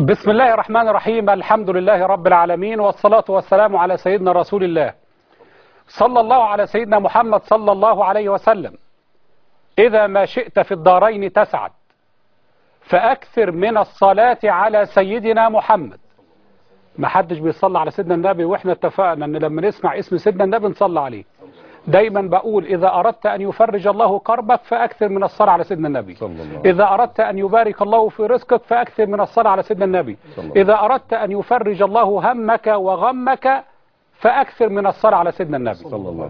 بسم الله الرحمن الرحيم. الحمد لله رب العالمين، والصلاة والسلام على سيدنا رسول الله صلى الله على سيدنا محمد صلى الله عليه وسلم. إذا ما شئت في الدارين تسعد فأكثر من الصلاة على سيدنا محمد. ما حدش بيصلى على سيدنا النبي، وإحنا اتفقنا أن لما نسمع اسم سيدنا النبي نصلى عليه. دايما بقول إذا أردت أن يفرج الله كربك فأكثر من الصلاة على سيدنا النبي. إذا أردت أن يبارك الله في رزقك فأكثر من الصلاة على سيدنا النبي. إذا أردت أن يفرج الله همك وغمك فأكثر من الصلاة على سيدنا النبي.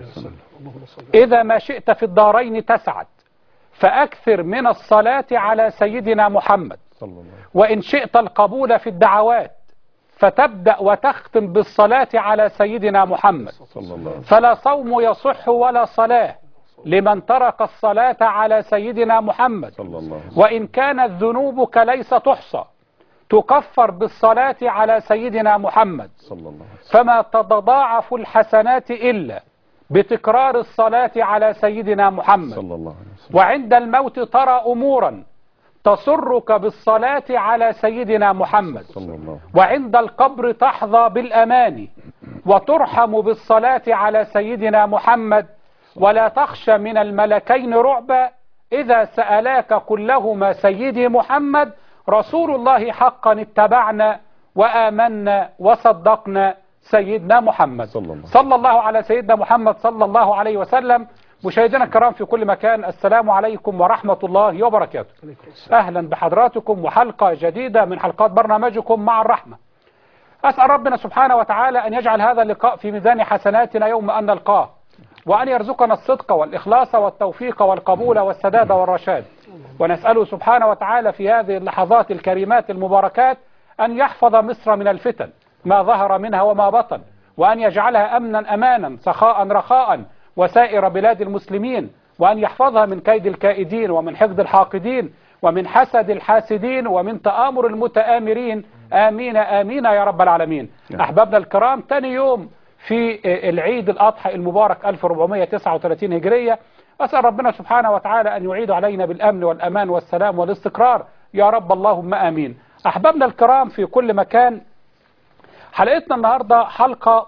إذا ما شئت في الدارين تسعد فأكثر من الصلاة على سيدنا محمد. وإن شئت القبول في الدعوات فتبدأ وتختم بالصلاة على سيدنا محمد. فلا صوم يصح ولا صلاة لمن ترك الصلاة على سيدنا محمد. وإن كانت ذنوبك ليس تحصى تكفر بالصلاة على سيدنا محمد. فما تتضاعف الحسنات إلا بتكرار الصلاة على سيدنا محمد. وعند الموت ترى أمورا تسرك بالصلاة على سيدنا محمد. وعند القبر تحظى بالأمان وترحم بالصلاة على سيدنا محمد. ولا تخشى من الملكين رعبا إذا سألاك كلهما سيدي محمد. رسول الله حقا اتبعنا وآمنا وصدقنا سيدنا محمد صلى الله على سيدنا محمد صلى الله عليه وسلم. مشاهدينا الكرام في كل مكان، السلام عليكم ورحمة الله وبركاته. أهلا بحضراتكم وحلقة جديدة من حلقات برنامجكم مع الرحمة. أسأل ربنا سبحانه وتعالى أن يجعل هذا اللقاء في ميزان حسناتنا يوم أن نلقاه، وأن يرزقنا الصدق والإخلاص والتوفيق والقبول والسداد والرشاد. ونسأله سبحانه وتعالى في هذه اللحظات الكريمات المباركات أن يحفظ مصر من الفتن ما ظهر منها وما بطن، وأن يجعلها أمنا أمانا سخاء رخاء وسائر بلاد المسلمين، وأن يحفظها من كيد الكائدين ومن حقد الحاقدين ومن حسد الحاسدين ومن تآمر المتآمرين. آمين آمين يا رب العالمين. أحبابنا الكرام، تاني يوم في العيد الأضحى المبارك 1439 هجرية. أسأل ربنا سبحانه وتعالى أن يعيد علينا بالأمن والأمان والسلام والاستقرار يا رب، اللهم آمين. أحبابنا الكرام في كل مكان، حلقتنا النهاردة حلقة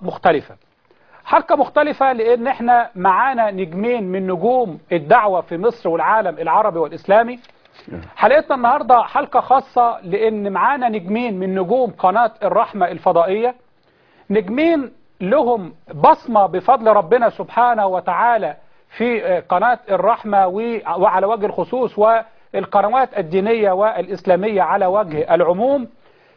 مختلفة لأن احنا معانا نجمين من نجوم الدعوة في مصر والعالم العربي والإسلامي. حلقتنا النهاردة حلقة خاصة لأن معانا نجمين من نجوم قناة الرحمة الفضائية، نجمين لهم بصمة بفضل ربنا سبحانه وتعالى في قناة الرحمة وعلى وجه الخصوص، والقنوات الدينية والإسلامية على وجه العموم.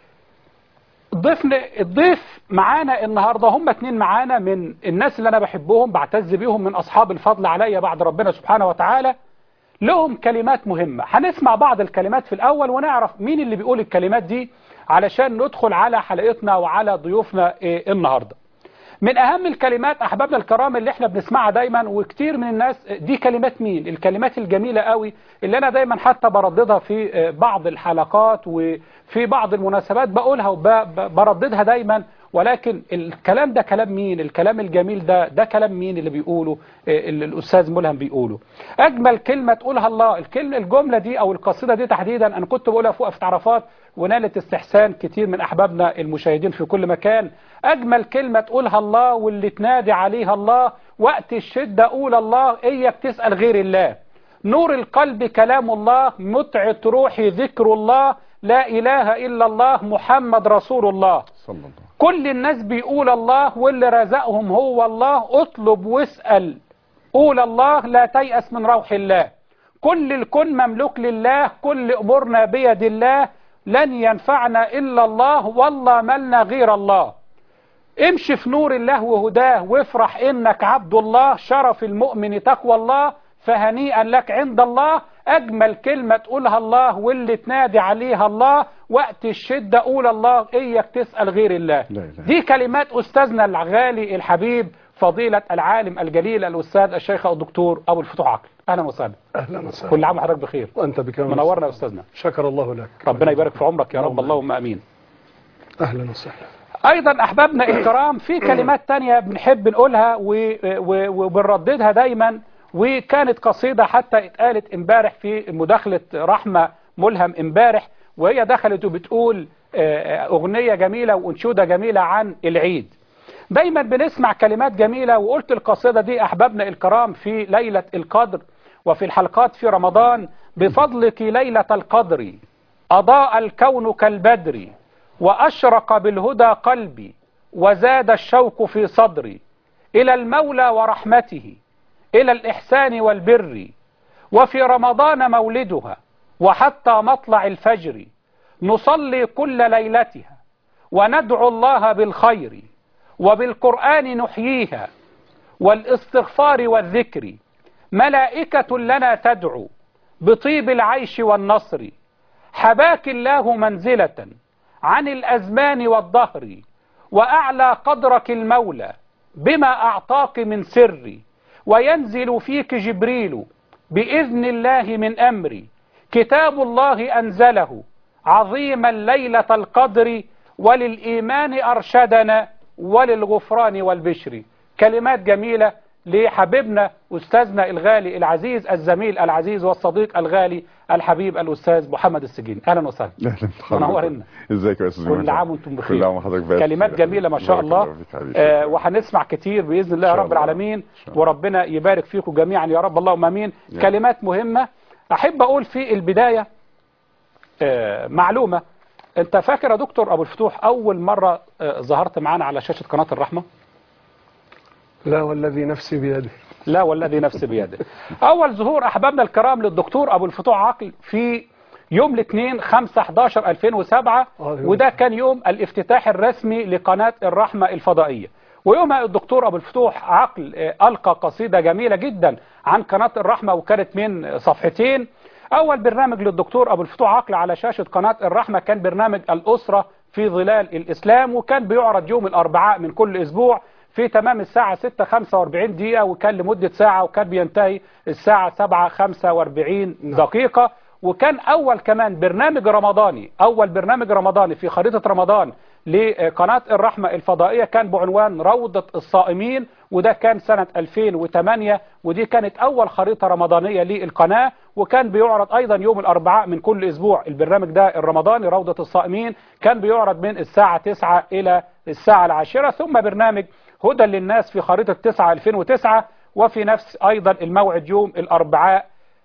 الضيف معانا النهاردة هم اتنين معانا من الناس اللي أنا بحبهم بعتز بيهم، من أصحاب الفضل عليا بعد ربنا سبحانه وتعالى. لهم كلمات مهمة، هنسمع بعض الكلمات في الأول ونعرف مين اللي بيقول الكلمات دي علشان ندخل على حلقتنا وعلى ضيوفنا النهاردة. من أهم الكلمات أحبابنا الكرام اللي احنا بنسمعها دايما، وكتير من الناس دي كلمات مين؟ الكلمات الجميلة قوي اللي أنا دايما حتى برددها في بعض الحلقات وفي بعض المناسبات بقولها وبرددها دايما. ولكن الكلام ده كلام مين؟ الكلام الجميل ده كلام مين اللي بيقوله؟ الأستاذ ملهم بيقوله. أجمل كلمة تقولها الله. الجملة دي أو القصيدة دي تحديدا أنا كنت بقولها فوق في عرفات ونالت استحسان كتير من أحبابنا المشاهدين في كل مكان. أجمل كلمة تقولها الله واللي تنادي عليها الله، وقت الشدة قول الله، إياك تسأل غير الله. نور القلب كلام الله، متعة روحي ذكر الله، لا إله إلا الله محمد رسول الله. كل الناس بيقول الله واللي رزقهم هو الله، اطلب واسأل قول الله، لا تيأس من روح الله. كل الكون مملوك لله، كل أمورنا بيد الله، لن ينفعنا إلا الله، والله ملنا غير الله. امشي في نور الله وهداه وافرح إنك عبد الله، شرف المؤمن تقوى الله، فهنيئا لك عند الله. أجمل كلمة تقولها الله واللي تنادي عليها الله، وقت الشدة قول الله، إياك تسأل غير الله. دي كلمات أستاذنا الغالي الحبيب فضيلة العالم الجليل الأستاذ الشيخ الدكتور أبو الفتوح عقل. أهلا وسهلا. أهلا وسهلا. كل عام وحضرتك بخير. وأنت بكامل. منورنا يا أستاذنا. شكر الله لك. ربنا يبارك في عمرك يا رب، اللهم أمين. أهلا وسهلا. أيضا أحبابنا الكرام في كلمات تانية بنحب نقولها وبنرددها دايما، وكانت قصيدة حتى اتقالت امبارح في مداخلة رحمة ملهم امبارح، وهي دخلت وبتقول أغنية جميلة وأنشودة جميلة عن العيد. دايما بنسمع كلمات جميلة، وقلت القصيدة دي أحبابنا الكرام في ليلة القدر وفي الحلقات في رمضان: بفضلك ليلة القدر أضاء الكون كالبدر، وأشرق بالهدى قلبي، وزاد الشوق في صدري، إلى المولى ورحمته، إلى الإحسان والبر، وفي رمضان مولدها وحتى مطلع الفجر، نصلي كل ليلتها وندعو الله بالخير، وبالقرآن نحييها والاستغفار والذكر، ملائكة لنا تدعو بطيب العيش والنصر، حباك الله منزلة عن الأزمان والدهر، وأعلى قدرك المولى بما أعطاك من سر، وينزل فيك جبريل بإذن الله من أمري، كتاب الله أنزله عظيما ليلة القدر، وللإيمان أرشدنا وللغفران والبشر. كلمات جميلة لحبيبنا أستاذنا الغالي العزيز الزميل العزيز والصديق الغالي الحبيب الأستاذ محمد السجين. أهلا وسهلا. منورنا. ازيك يا أستاذ محمد؟ كل عام وانتم بخير. كل عام وحضرتك بخير. كلمات جميلة ما شاء الله. وهنسمع كتير بإذن الله رب العالمين، وربنا يبارك فيكم جميعا يا رب، اللهم امين. كلمات مهمة. أحب أقول في البداية معلومة. أنت فاكر يا دكتور أبو الفتوح أول مرة ظهرت معانا على شاشة قناة الرحمة؟ لا والذي نفسي بيده. لا والذي نفسي بيده. أول ظهور أحبابنا الكرام للدكتور أبو الفتوح عقل في يوم الاثنين 5/11/2007، وده كان يوم الافتتاح الرسمي لقناة الرحمة الفضائية. ويومها الدكتور أبو الفتوح عقل ألقى قصيدة جميلة جدا عن قناة الرحمة، وكانت من صفحتين. أول برنامج للدكتور أبو الفتوح عقل على شاشة قناة الرحمة كان برنامج الأسرة في ظلال الإسلام، وكان بيعرض يوم الأربعاء من كل أسبوع في تمام الساعة 6:45 دقيقة، وكان لمدة ساعة، وكان بينتهي الساعة 7:45 دقيقة. وكان أول كمان برنامج رمضاني، أول برنامج رمضاني في خريطة رمضان لقناة الرحمة الفضائية كان بعنوان روضة الصائمين، وده كان سنة 2008، ودي كانت أول خريطة رمضانية للقناة. وكان بيعرض أيضا يوم الأربعاء من كل أسبوع. البرنامج ده الرمضاني روضة الصائمين كان بيعرض من الساعة 9 إلى الساعة 10. ثم برنامج هدى للناس في خريطة 9/2009، وفي نفس أيضا الموعد يوم الأربعاء.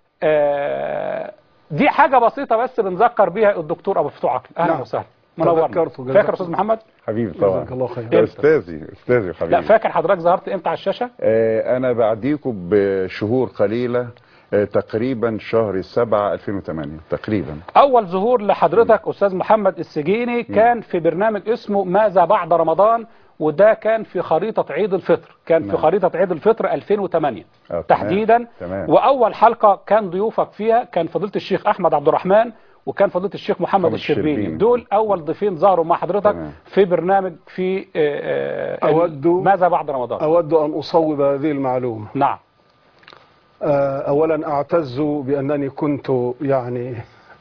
دي حاجة بسيطة بس بنذكر بيها الدكتور أبو الفتوح عقل. أهلا وسهلا. منورنا. فاكر أستاذ محمد؟ حبيبي طبعا. جزاك الله خير. أستاذي وحبيبي. لا، فاكر حضرتك ظهرت إمتى على الشاشة؟ أنا بعديكم بشهور قليلة، تقريبا شهر 7/2008 تقريبا. أول ظهور لحضرتك أستاذ محمد السجيني كان في برنامج اسمه ماذا بعد رمضان، وده كان في خريطة عيد الفطر، كان في خريطة عيد الفطر 2008 تحديدا. تمام. وأول حلقة كان ضيوفك فيها كان فضيلة الشيخ أحمد عبد الرحمن، وكان فضيلة الشيخ محمد الشربيني. دول أول ضيفين ظهروا مع حضرتك. تمام. في برنامج في ماذا بعد رمضان. أود أن أصوب هذه المعلومة. نعم. أولا أعتز بأنني كنت يعني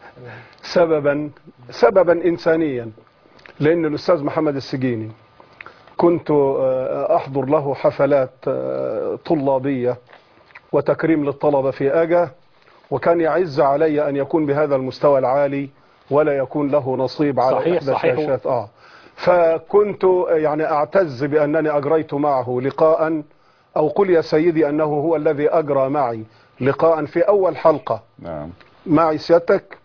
سببا إنسانيا، لأن الأستاذ محمد السجيني كنت أحضر له حفلات طلابية وتكريم للطلبة في أجا، وكان يعز علي أن يكون بهذا المستوى العالي ولا يكون له نصيب على إحدى الشاشات. فكنت يعني أعتز بأنني أجريت معه لقاء، أو قل يا سيدي أنه هو الذي أجرى معي لقاء في أول حلقة. نعم. معي سيادتك.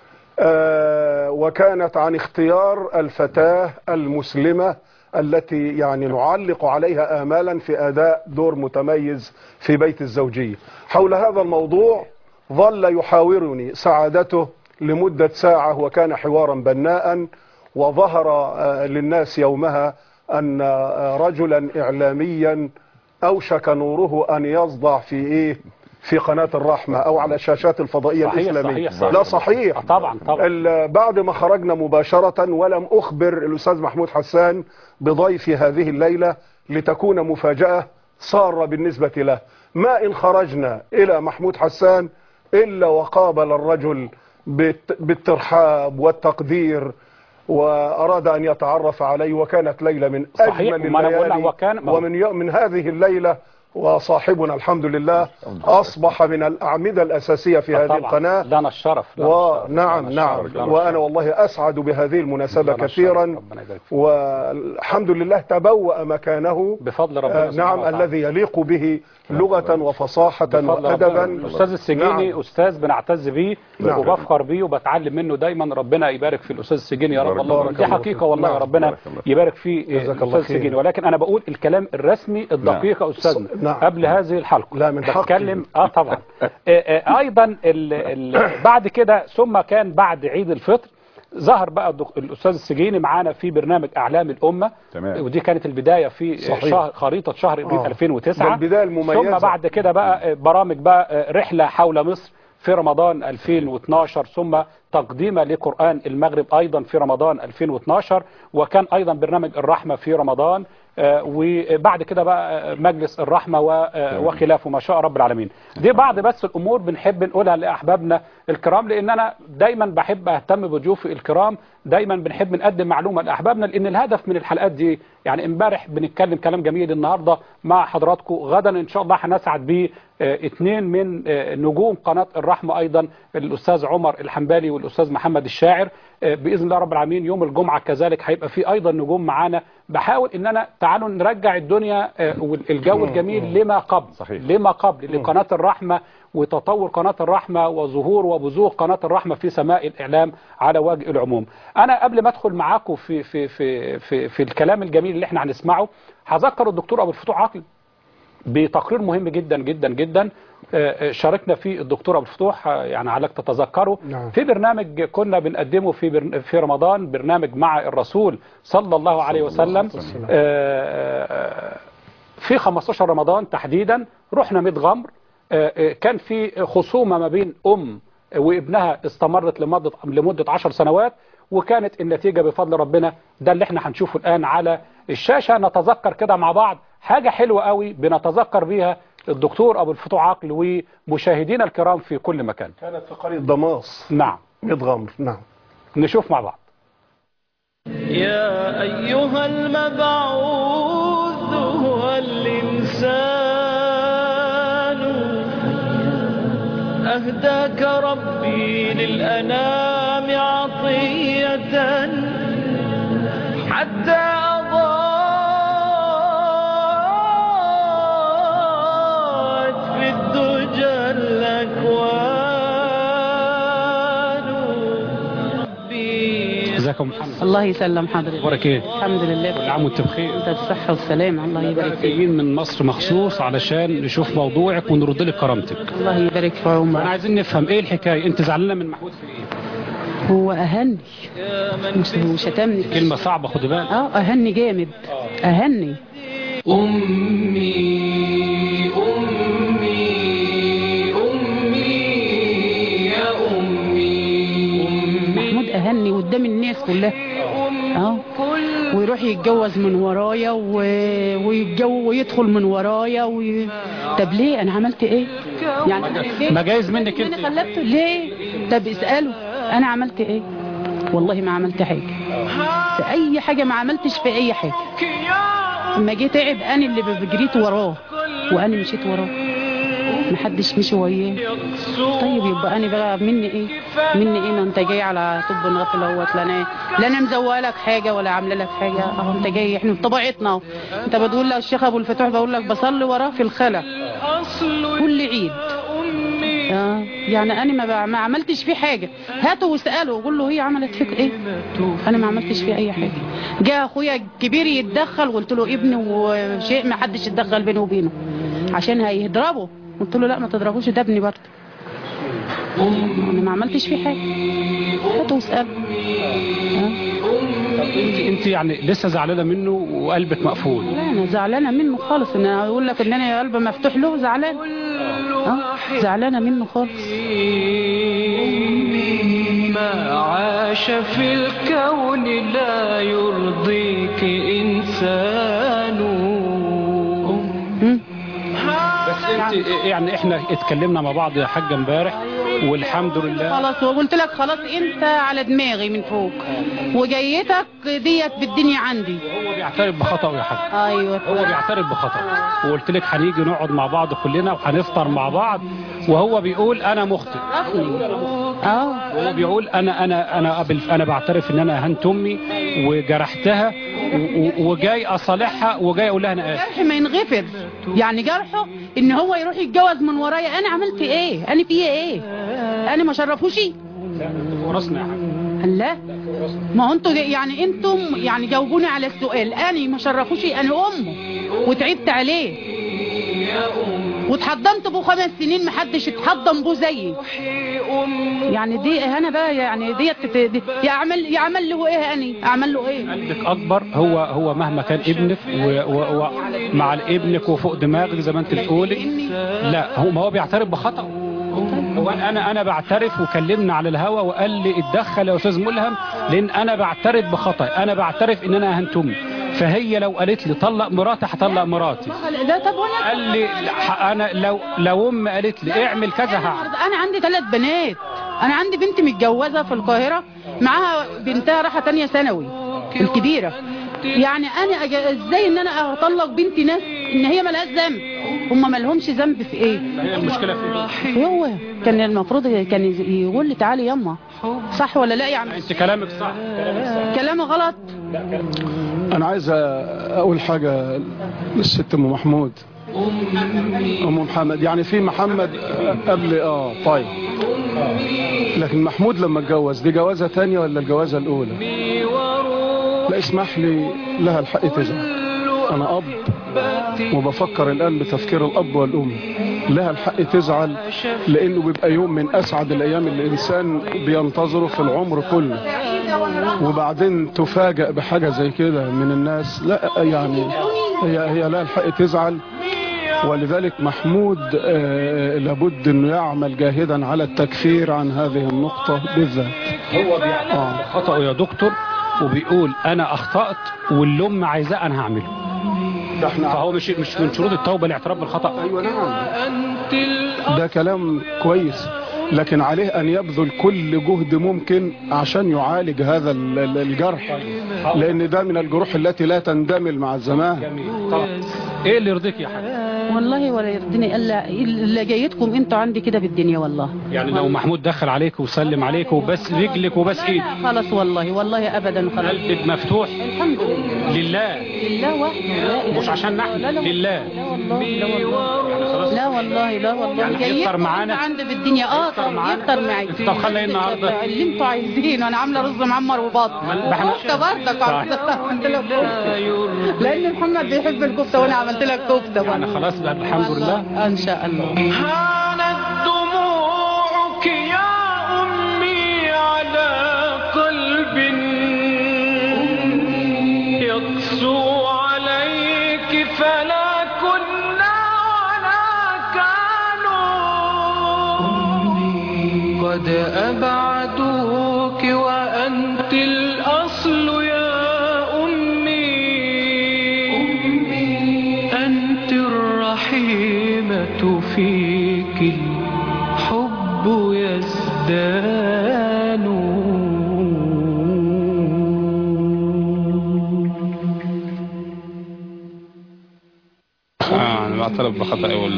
وكانت عن اختيار الفتاة المسلمة التي يعني نعلق عليها آمالا في أداء دور متميز في بيت الزوجية. حول هذا الموضوع ظل يحاورني سعادته لمدة ساعة، وكان حوارا بناء. وظهر للناس يومها أن رجلا إعلاميا أوشك نوره أن يصدع في قناة الرحمة أو على شاشات الفضائية الإسلامية. صحيح. لا صحيح. طبعا. بعد ما خرجنا مباشرة ولم أخبر الأستاذ محمود حسان بضيفي هذه الليلة لتكون مفاجأة سارة بالنسبة له، ما إن خرجنا إلى محمود حسان إلا وقابل الرجل بالترحاب والتقدير وأراد أن يتعرف عليه، وكانت ليلة من أجمل الليالي. ومن هذه الليلة وصاحبنا الحمد لله أصبح من الأعمدة الأساسية في هذه القناة. لنا الشرف. ونعم وأنا والله أسعد بهذه المناسبة كثيرا، والحمد لله تبوأ مكانه بفضل ربنا. نعم الذي يليق به لغة وفصاحة وأدبا. الأستاذ السجيني أستاذ بنعتز به وبفخر به وبتعلم منه دايما. ربنا يبارك في الأستاذ السجيني يا رب. الله دي حقيقة والله. ربنا يبارك في الأستاذ السجيني. ولكن أنا بقول الكلام الرسمي الدقيق يا أستاذنا قبل هذه الحلقة. لا من حقي بتكلم طبعا. أيضا بعد كده ثم كان بعد عيد الفطر ظهر بقى الأستاذ السجيني معانا في برنامج أعلام الأمة. تمام. ودي كانت البداية في خريطة شهر ابريل 2009. البداية المميزة. ثم بعد كده بقى برامج بقى رحلة حول مصر في رمضان 2012، ثم تقديمه لقرآن المغرب أيضا في رمضان 2012، وكان أيضا برنامج الرحمة في رمضان، وبعد كده بقى مجلس الرحمة وخلافه ما شاء رب العالمين. دي بعض بس الأمور بنحب نقولها لأحبابنا الكرام، لأن أنا دايما بحب أهتم بضيوفي الكرام. دايما بنحب نقدم معلومة لأحبابنا، لأن الهدف من الحلقات دي يعني امبارح بنتكلم كلام جميل، النهاردة مع حضراتكم، غدا إن شاء الله هنسعد به اثنين من نجوم قناة الرحمة أيضا، الأستاذ عمر الحنبالي والأستاذ محمد الشاعر. بإذن الله رب العالمين يوم الجمعة كذلك هيبقى في أيضا نجوم معانا. بحاول إن أنا تعالوا نرجع الدنيا والجو الجميل لما قبل. صحيح. لما قبل لقناة الرحمة وتطور قناة الرحمة وظهور وبزوغ قناة الرحمة في سماء الإعلام على وجه العموم. أنا قبل ما أدخل معاكم في الكلام الجميل اللي احنا هنسمعه، هذكر الدكتور أبو الفتوح عقل بتقرير مهم جدا جدا جدا شاركنا فيه الدكتور أبو الفتوح، يعني عليك تتذكره. في برنامج كنا بنقدمه في رمضان، برنامج مع الرسول صلى الله عليه وسلم. في 15 رمضان تحديدا رحنا ميت غمر. كان في خصومة ما بين وابنها استمرت لمدة 10 سنوات، وكانت النتيجة بفضل ربنا ده اللي احنا هنشوفه الآن على الشاشة. نتذكر كده مع بعض حاجة حلوة قوي بنتذكر بيها الدكتور أبو الفتوح عقل ومشاهدينا الكرام في كل مكان. كانت في قرية دماس. نعم. ميت غمر. نعم. نشوف مع بعض. يا أيها المبعوث هو الإنسان أهداك ربي للأنام عطية حتى أضاءت في الدجى الأكوان. ازيكم محمد؟ الله يسلم حضرتك. اخبارك ايه؟ الحمد لله. كل عام وانت بخير. انت الصحة والسلامة. الله يبارك فيك. جايين من مصر مخصوص علشان نشوف موضوعك ونرد لك كرامتك. الله يبارك في عمرك. احنا عايزين نفهم ايه الحكايه، انت زعلانه من محمود في ايه؟ هو اهني وشتمني. كلمه صعبه خد بالك. اهني جامد. اهني. أمي أمي أمي يا أمي. محمود اهني قدام الناس كلها. ويروح يتجوز من ورايا ويدخل من ورايا طب ليه انا عملت ايه؟ يعني ما جايز منك انت. انا خلفته ليه؟ طب اساله انا عملت ايه؟ والله ما عملت حاجه. في اي حاجه ما عملتش في اي حاجه. اما جه تعب انا اللي بجريت وراه وانا مشيت وراه، محدش مشي وياه. طيب يبقى انا بقى مني ايه؟ ما انت جاي على طب الغفل اهوت. لا انا مزوقه لك حاجه ولا عامله لك حاجه. اهو انت جاي، احنا بطبيعتنا اهو. انت بتقول لك الشيخ ابو الفتوح بقول لك بصلي وراه في الخلا كل عيد. يعني انا ما عملتش فيه حاجه. هاتوا واسالوا قول له هي عملت فيك ايه؟ انا ما عملتش فيه اي حاجه. جاء اخويا الكبير يتدخل وقلت له ابني وشيء ما حدش يتدخل بينه وبينه عشان هيضربه. قلت له لا ما تضربوش ده ابني برضه. انا ما عملتش فيه حاجه. هاتوا واسالوا. انت يعني لسه زعلانه منه وقلبك مقفول؟ لا انا زعلانه منه خالص. انا اقول لك ان انا قلبي مفتوح له زعلان. زعلانه منه خالص. ما عاش في الكون لا يرضيك إنسان. بس انت يعني احنا اتكلمنا مع بعض يا حاجه امبارح والحمد لله. خلاص وقلت لك خلاص انت على دماغي من فوق وجيتك ديت بالدنيا عندي. هو بيعترف بخطأه يا حاج. ايوه هو بيعترف بخطأه، وقلت لك هنيجي نقعد مع بعض كلنا وهنفطر مع بعض، وهو بيقول انا مخطئ. وهو بيقول انا بعترف ان انا اهنت امي وجرحتها وجاي اصالحها وجاي اقول لها انا اسف. جرح ما ينغفر، يعني جرحه ان هو يروح يتجوز من ورايا. انا عملت ايه؟ انا فيا ايه؟ انا ما شرفوش؟ ورثنا يا حاج. لا ما هو انتوا يعني انتم يعني جاوبوني على السؤال. انا ما شرفوش، انا امه وتعبت عليه واتحضنت بيه 5 سنين، محدش اتحضن بيه زيي. يعني دي انا بقى يعني دي يعمل له ايه؟ انا اعمل له ايه؟ قلبك اكبر. هو مهما كان ابنك ومع ابنك وفوق دماغك زي ما انت بتقولي. لا هو بيعترف بخطأه. هو انا بعترف، وكلمنا على الهوا وقال لي اتدخل يا استاذ ملهم لان انا بعترف بخطأ، انا بعترف ان انا اهنت امي. فهي لو قالت لي طلق مراتي هطلق مراتي. ده طب وانا قال لي انا لو امي قالت لي اعمل كذا هعمل. انا عندي 3 بنات. انا عندي بنت متجوزه في القاهره، معاها بنتها رايحه 8 ثانوي الكبيره. يعني انا ازاي ان انا اطلق بنتي ناس ان هي مالهاش ذنب؟ هم مالهمش ذنب في ايه؟ هي المشكله في ايه؟ هو كان المفروض كان يقول لي تعالي يما، صح ولا لا؟ يعني انت كلامك صح. كلامي غلط. انا عايز اقول حاجه للست ام محمود، ام محمد. يعني في محمد قبل طيب، لكن محمود لما اتجوز دي جوازه ثانيه ولا الجوازه الاولى؟ لا اسمح لي، لها الحق تزعل. انا اب وبفكر الان بتفكير الاب والام. لها الحق تزعل لانه بيبقى يوم من اسعد الايام اللي الانسان بينتظره في العمر كله، وبعدين تفاجأ بحاجه زي كده من الناس. لا يعني هي لها الحق تزعل. ولذلك محمود لابد انه يعمل جاهدا على التكفير عن هذه النقطه بالذات. هو بيعترف بخطأه يا دكتور، وبيقول انا اخطأت واللي امي عايزاه انا هعمله. فهو مش من شروط التوبه الاعتراف بالخطأ. ايوه نعم، ده كلام كويس، لكن عليه ان يبذل كل جهد ممكن عشان يعالج هذا الجرح، لان ده من الجروح التي لا تندمل مع الزمان. جميل. طبعا. ايه اللي يرضيك يا حاج؟ والله ولا يرضيني الا جايتكم انتوا عندي كده بالدنيا والله. يعني لو محمود دخل عليك وسلم عليك وبس رجلك وبس ايدك خلاص والله ابدا خلاص. قلبك مفتوح الحمد لله. لله وحده. مش عشان نحن. لا لله. لا والله يعني يفطر معانا عندي بالدنيا. يفطر معايا. طب خلي النهارده اللي انتوا عايزينه. انا عامله رز معمر وبط كفته برضك عملت لك لان محمد بيحب الكفته وانا عملت لك كفته. يعني خلاص بقى الحمد لله ان شاء الله. هانت دموعك يا أمي على قلب يقسو عليك، فلا كنا ولا كانوا قد أبعدوك وأنت الأصل يا أمي. أنت الرحيمة فيك الحب يزدان. أنا بعترف بخطأي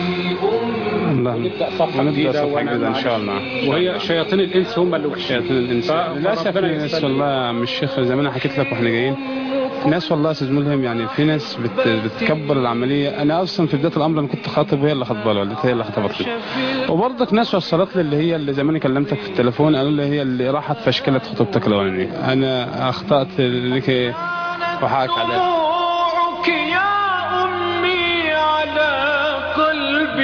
نبدأ صفحة جديدة إن شاء الله. وهي شياطين الإنس هم اللي وحشين. شياطين الإنس للأسف الناس والله مش شيخ زي ما أنا حكيت لك واحنا جايين. ناس والله يا استاذ ملهم يعني في ناس بتكبر العمليه. انا اصلا في بدايه الامر انا كنت خاطب، هي اللي خطبه لي، والدتي هي اللي خطبت لي. وبرضك ناس وصلت لي اللي زي ما انا كلمتك في التليفون قالوا لي هي اللي راحت فشكلت خطوبتك الاولانيه. انا اخطات لك وحقك عليك. دموعك يا أمي على قلب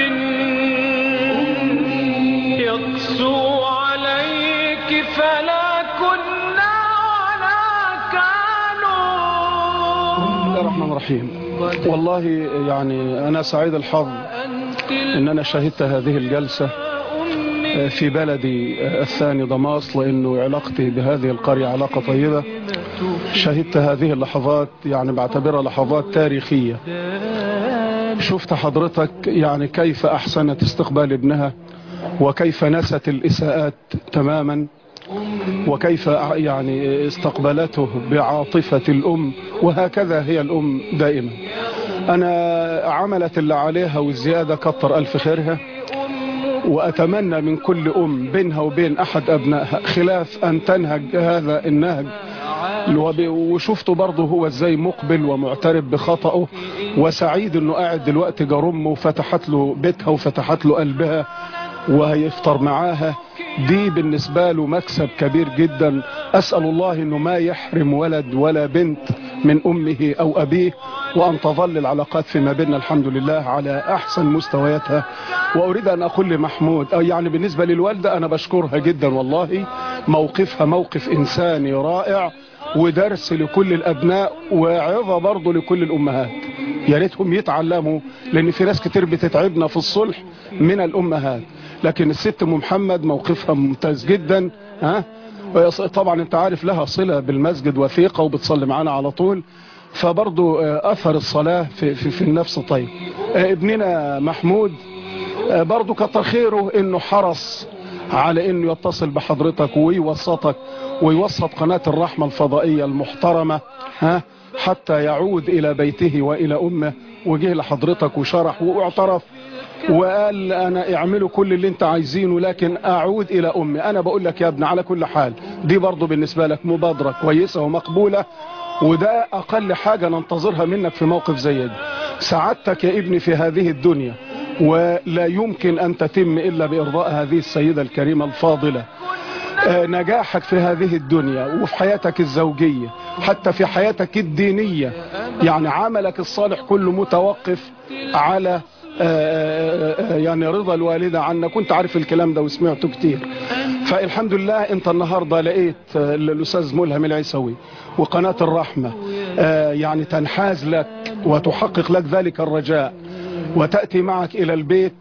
يقسو عليك، فلا كنا ولا كانوا. بسم الله الرحمن الرحيم. والله يعني أنا سعيد الحظ إن أنا شهدت هذه الجلسة في بلدي الثاني دماس، لأنه علاقتي بهذه القرية علاقة طيبة. شهدت هذه اللحظات يعني بعتبرها لحظات تاريخية. شفت حضرتك يعني كيف أحسنت استقبال ابنها وكيف نست الإساءات تماما، وكيف يعني استقبلته بعاطفة الأم، وهكذا هي الأم دائما. أنا عملت اللي عليها والزيادة كتر ألف خيرها، وأتمنى من كل أم بينها وبين أحد أبنائها خلاف أن تنهج هذا النهج. وشفته برضه هو ازاي مقبل ومعترف بخطأه، وسعيد انه قاعد دلوقتي جار امه وفتحت له بيتها وفتحت له قلبها وهيفطر معاها. دي بالنسبة له مكسب كبير جدا. أسأل الله انه ما يحرم ولد ولا بنت من امه او ابيه، وان تظل العلاقات فيما بيننا الحمد لله على احسن مستوياتها. واريد ان اقول لمحمود يعني بالنسبة للوالدة انا بشكرها جدا والله، موقفها موقف انساني رائع ودرس لكل الابناء وعظة برضه لكل الامهات. يا ريتهم يتعلموا، لان في ناس كتير بتتعبنا في الصلح من الامهات، لكن الست ام محمد موقفها ممتاز جدا. طبعا انت عارف لها صلة بالمسجد وثيقة وبتصلي معانا على طول، فبرضه اثر الصلاة في النفس طيب. ابننا محمود برضه كتر خيره انه حرص على انه يتصل بحضرتك ويوسطك ويوسط قناة الرحمة الفضائية المحترمة حتى يعود الى بيته والى امه، وجه لحضرتك وشرح واعترف وقال انا اعملوا كل اللي انت عايزينه لكن اعود الى امي. انا بقول لك يا ابن على كل حال دي برضو بالنسبة لك مبادرة كويسة ومقبولة، وده اقل حاجة ننتظرها منك في موقف زي ده. سعادتك يا ابني في هذه الدنيا ولا يمكن ان تتم الا بارضاء هذه السيدة الكريمة الفاضلة. نجاحك في هذه الدنيا وفي حياتك الزوجية حتى في حياتك الدينية، يعني عملك الصالح كله متوقف على يعني رضا الوالدة عنك، كنت عارف الكلام ده وسمعته كتير. فالحمد لله انت النهاردة لقيت الأستاذ ملهم العيسوي وقناة الرحمة يعني تنحاز لك وتحقق لك ذلك الرجاء وتأتي معك إلى البيت،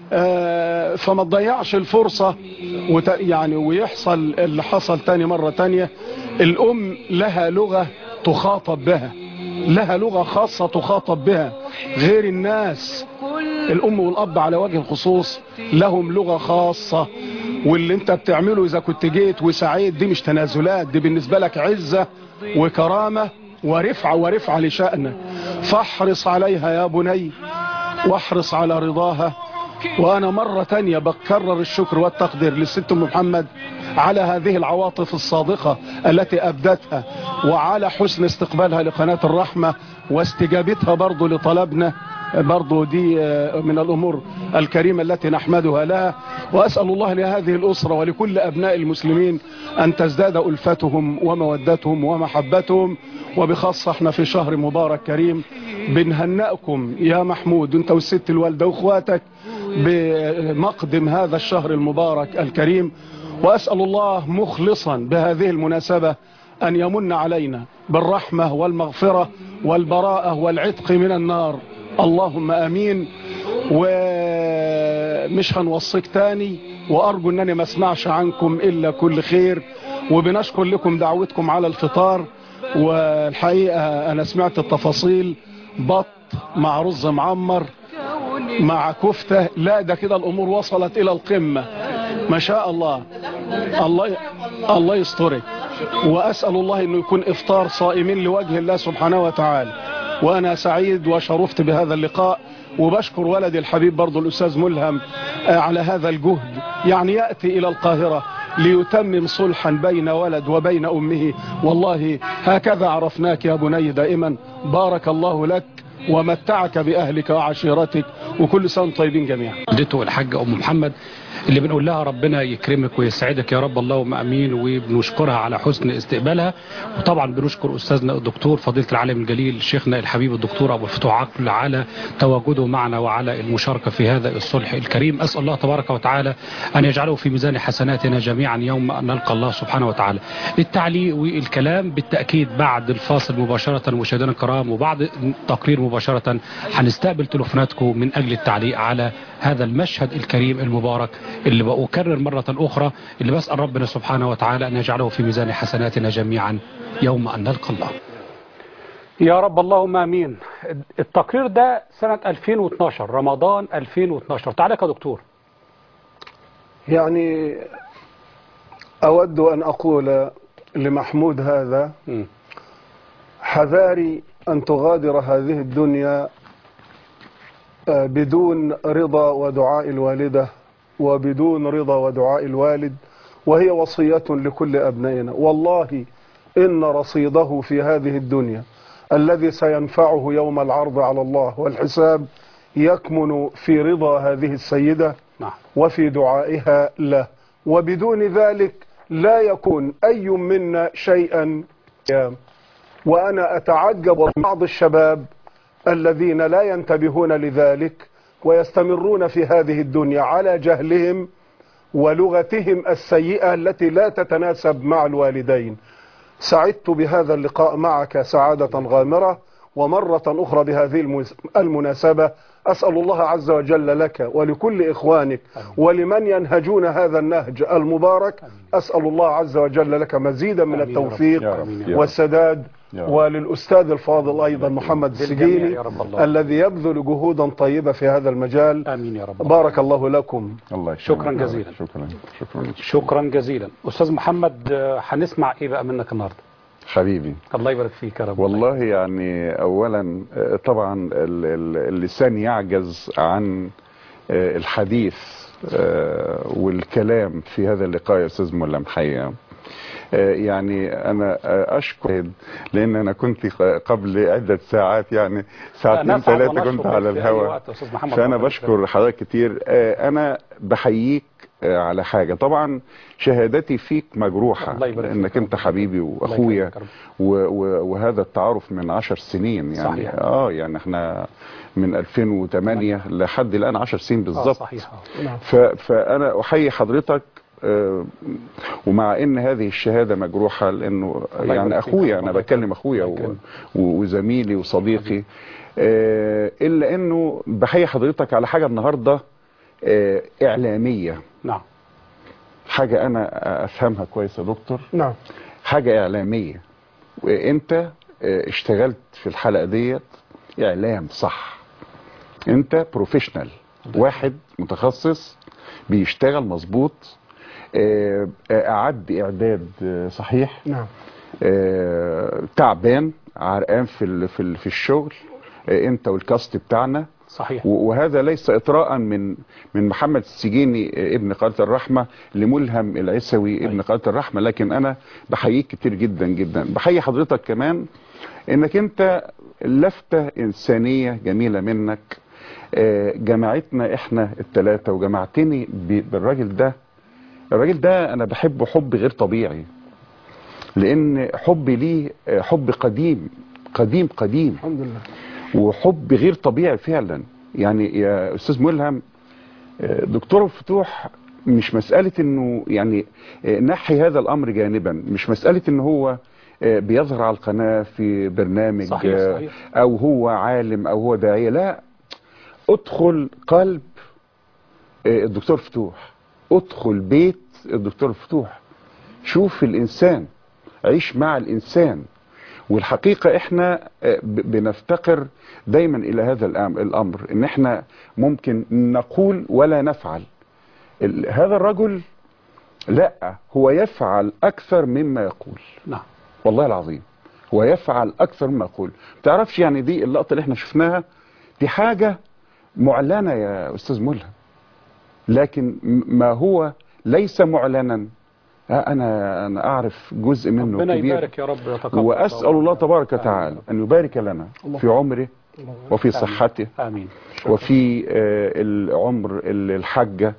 فما تضيعش الفرصة يعني ويحصل اللي حصل تاني مرة تانية. الأم لها لغة تخاطب بها، لها لغة خاصة تخاطب بها غير الناس. الأم والأب على وجه الخصوص لهم لغة خاصة، واللي انت بتعمله إذا كنت جيت وسعيد دي مش تنازلات، دي بالنسبة لك عزة وكرامة ورفعة لشأنك. فاحرص عليها يا بني واحرص على رضاها. وأنا مرة تانية بكرر الشكر والتقدير للست أم محمد على هذه العواطف الصادقة التي أبدتها، وعلى حسن استقبالها لقناة الرحمة واستجابتها برضو لطلبنا، برضو دي من الأمور الكريمة التي نحمدها لها. وأسأل الله لهذه الأسرة ولكل أبناء المسلمين أن تزداد ألفتهم ومودتهم ومحبتهم، وبخاصة احنا في شهر مبارك كريم بنهنئكم يا محمود انت والست الوالدة واخواتك بمقدم هذا الشهر المبارك الكريم. وأسأل الله مخلصا بهذه المناسبة أن يمن علينا بالرحمة والمغفرة والبراءة والعتق من النار، اللهم آمين. ومش هنوصيك تاني، وأرجو أنني ما اسمعش عنكم إلا كل خير. وبنشكر لكم دعوتكم على الفطار، والحقيقة أنا سمعت التفاصيل، بط مع رز معمر مع كفتة، لا ده كده الأمور وصلت إلى القمة ما شاء الله. الله يسترك، وأسأل الله أنه يكون إفطار صائمين لوجه الله سبحانه وتعالى. وأنا سعيد وشرفت بهذا اللقاء، وبشكر ولدي الحبيب برضو الأستاذ ملهم على هذا الجهد، يعني يأتي إلى القاهرة ليتمم صلحا بين ولد وبين أمه. والله هكذا عرفناك يا بني دائما. بارك الله لك ومتعك بأهلك وعشيرتك، وكل سنة طيبين جميعا. والدته الحاجة أم محمد اللي بنقول لها ربنا يكرمك ويسعدك يا رب، اللهم امين. وبنشكرها على حسن استقبالها، وطبعا بنشكر استاذنا الدكتور فضيله العالم الجليل شيخنا الحبيب الدكتور ابو الفتوح عقل على تواجده معنا وعلى المشاركه في هذا الصلح الكريم. اسال الله تبارك وتعالى ان يجعله في ميزان حسناتنا جميعا يوم ان نلقى الله سبحانه وتعالى. التعليق والكلام بالتاكيد بعد الفاصل مباشره مشاهدينا الكرام، وبعد التقرير مباشره هنستقبل تليفوناتكم من اجل التعليق على هذا المشهد الكريم المبارك اللي بأكرر مرة أخرى، اللي بسأل ربنا سبحانه وتعالى أن يجعله في ميزان حسناتنا جميعا يوم أن نلقى الله يا رب، اللهم آمين. التقرير ده سنة 2012 رمضان 2012. تعالى يا دكتور. يعني أود أن أقول لمحمود هذا حذاري أن تغادر هذه الدنيا بدون رضا ودعاء الوالدة وبدون رضا ودعاء الوالد، وهي وصية لكل أبنائنا. والله إن رصيده في هذه الدنيا الذي سينفعه يوم العرض على الله والحساب يكمن في رضا هذه السيدة وفي دعائها له، وبدون ذلك لا يكون أي منا شيئا. وأنا أتعجب بعض الشباب الذين لا ينتبهون لذلك ويستمرون في هذه الدنيا على جهلهم ولغتهم السيئة التي لا تتناسب مع الوالدين. سعدت بهذا اللقاء معك سعادة غامرة، ومرة أخرى بهذه المناسبة أسأل الله عز وجل لك ولكل إخوانك ولمن ينهجون هذا النهج المبارك، أسأل الله عز وجل لك مزيدا من التوفيق والسداد، وللأستاذ الفاضل أيضا محمد السجيني الذي يبذل جهودا طيبة في هذا المجال. آمين يا رب. بارك الله لكم. الله شكرا جزيلا. شكرا جزيلا. أستاذ محمد، هنسمع إيه بقى منك النهارده؟ حبيبي الله يبارك فيك يا رب. والله يعني أولا طبعا اللسان يعجز عن الحديث والكلام في هذا اللقاء يا أستاذ ملهم حقيقة. يعني أنا أشكر لأن أنا كنت قبل عدة ساعات يعني ساعتين ثلاثة كنت على الهواء، فأنا بشكر حضرتك كتير. أنا بحييك على حاجة. طبعا شهادتي فيك مجروحة لأنك أنت حبيبي وأخويا، وهذا التعارف من 10 سنين يعني. صحيح. يعني احنا من 2008 لحد الآن 10 سنين بالظبط. صحيح. فأنا أحيي حضرتك، ومع ان هذه الشهادة مجروحة لانه يعني اخويا، انا بكلم اخويا وزميلي وصديقي، الا انه بحيي حضرتك على حاجة النهاردة اعلامية. نعم. حاجة انا افهمها كويس يا دكتور. نعم. حاجة اعلامية، وانت اشتغلت في الحلقة ديت اعلام صح. انت بروفيشنال، واحد متخصص بيشتغل مظبوط، أعد إعداد صحيح. نعم. تعبان عرقان في الشغل، أنت والكاست بتاعنا. صحيح. وهذا ليس إطراء من محمد السجيني ابن قناة الرحمة لملهم العسوي ابن قناة الرحمة، لكن أنا بحييك كتير جدا جدا. بحيي حضرتك كمان إنك أنت لفتة إنسانية جميلة منك، جمعتنا إحنا الثلاثة وجمعتني بالراجل ده. الراجل ده انا بحبه حب غير طبيعي، لان حبي ليه حب قديم قديم قديم الحمد لله، وحب غير طبيعي فعلا. يعني يا استاذ ملهم، دكتور الفتوح مش مسألة انه يعني نحي هذا الامر جانبا، مش مسألة انه هو بيظهر على القناة في برنامج صحيح. او هو عالم او هو داعية، لا. ادخل قلب الدكتور فتوح، ادخل بيت الدكتور فتوح، شوف الإنسان، عيش مع الإنسان. والحقيقة احنا بنفتقر دايما إلى هذا الأمر، إن احنا ممكن نقول ولا نفعل. هذا الرجل لا، هو يفعل أكثر مما يقول. نعم والله العظيم هو يفعل أكثر مما يقول. تعرفش يعني دي اللقطة اللي احنا شفناها دي حاجة معلنة يا أستاذ ملهم، لكن ما هو ليس معلنا أنا أعرف جزء منه ربنا كبير. يبارك يا رب ويتقبل. وأسأل الله تبارك وتعالى أن يبارك لنا في عمره وفي صحته. آمين. وفي العمر الحاجة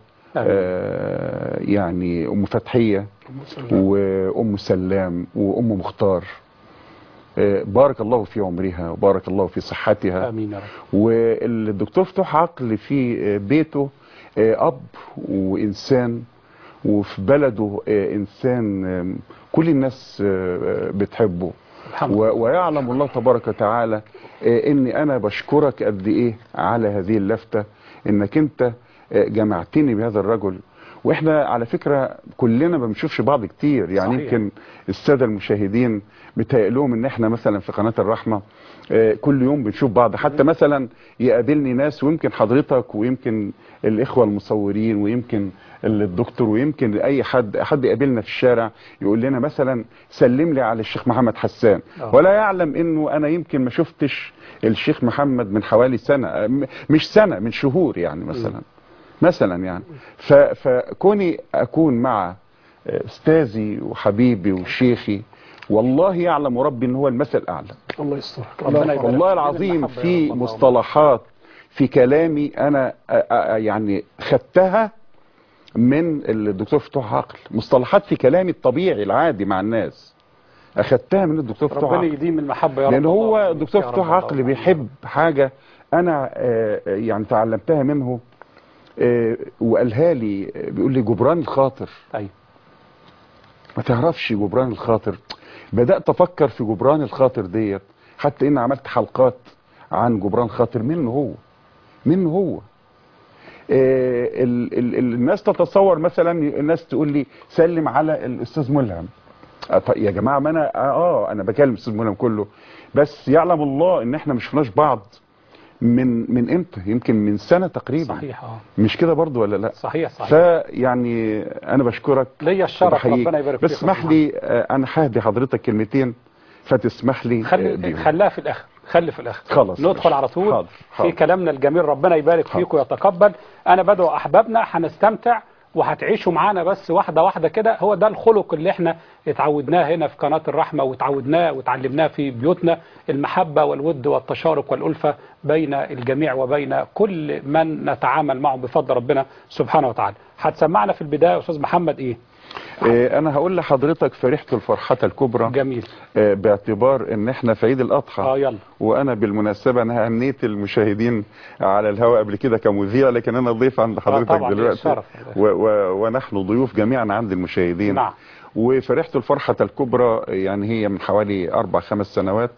يعني أم فتحية وأم سلام وأم مختار، بارك الله في عمرها وبارك الله في صحتها. آمين يا رب. والدكتور فتوح عقل في بيته أب وإنسان، وفي بلده إنسان كل الناس بتحبه. ويعلم الله تبارك وتعالى إني أنا بشكرك قد إيه على هذه اللفتة، إنك أنت جمعتني بهذا الرجل. واحنا على فكرة كلنا ما بنشوفش بعض كتير، يعني صحيح. يمكن السادة المشاهدين متهيألهم ان احنا مثلا في قناة الرحمة كل يوم بنشوف بعض، حتى مثلا يقابلني ناس، ويمكن حضرتك ويمكن الاخوة المصورين ويمكن الدكتور ويمكن اي حد يقابلنا في الشارع يقول لنا مثلا سلم لي على الشيخ محمد حسان، ولا يعلم انه انا يمكن ما شفتش الشيخ محمد من حوالي سنة، مش سنة، من شهور يعني مثلا يعني. فكوني اكون مع استاذي وحبيبي وشيخي، والله يعلم ربي ان هو المثل الاعلى. الله يسترك. والله العظيم في مصطلحات في كلامي انا يعني خدتها من الدكتور فتوح عقل، مصطلحات في كلامي الطبيعي العادي مع الناس اخدتها من الدكتور فتوح عقل. ربنا يديم المحبه يا رب. لان هو الدكتور فتوح عقل بيحب حاجه انا يعني تعلمتها منه، وقالها لي، بيقول لي جبران الخاطر. ايوه. ما تعرفش جبران الخاطر؟ بدأت افكر في جبران الخاطر ديت، حتى ان عملت حلقات عن جبران الخاطر منه هو. الناس تتصور مثلا، الناس تقول لي سلم على الاستاذ ملهم. يا جماعه ما انا بكلم الاستاذ ملهم كله، بس يعلم الله ان احنا مش شفناش بعض من امتى، يمكن من سنة تقريبا. صحيح. مش كده برضو ولا لا؟ صحيح. فيعني انا بشكرك، ليا الشرف، ربنا يبارك فيك. بس اسمح لي انا ههدي حضرتك كلمتين، فتسمح لي خليها في الاخر، خلي في الاخر خلاص، ندخل على طول حاضر. في كلامنا الجميل. ربنا يبارك فيك ويتقبل. انا بدعو احبابنا هنستمتع وهتعيشوا معانا، بس واحدة واحدة كده. هو ده الخلق اللي احنا اتعودناه هنا في قناة الرحمة، وتعودناه وتعلمناه في بيوتنا، المحبة والود والتشارك والألفة بين الجميع وبين كل من نتعامل معه بفضل ربنا سبحانه وتعالى. هتسمعنا في البداية أستاذ محمد إيه؟ انا هقول لحضرتك فرحت الفرحة الكبرى. جميل. باعتبار ان احنا في عيد الاضحى. يلا. وانا بالمناسبة انا هنيت المشاهدين على الهواء قبل كده كمذيع، لكن انا ضيف عند حضرتك دلوقتي، ونحن ضيوف جميعا عند المشاهدين. نعم. وفرحت الفرحة الكبرى، يعني هي من حوالي 4-5 سنوات،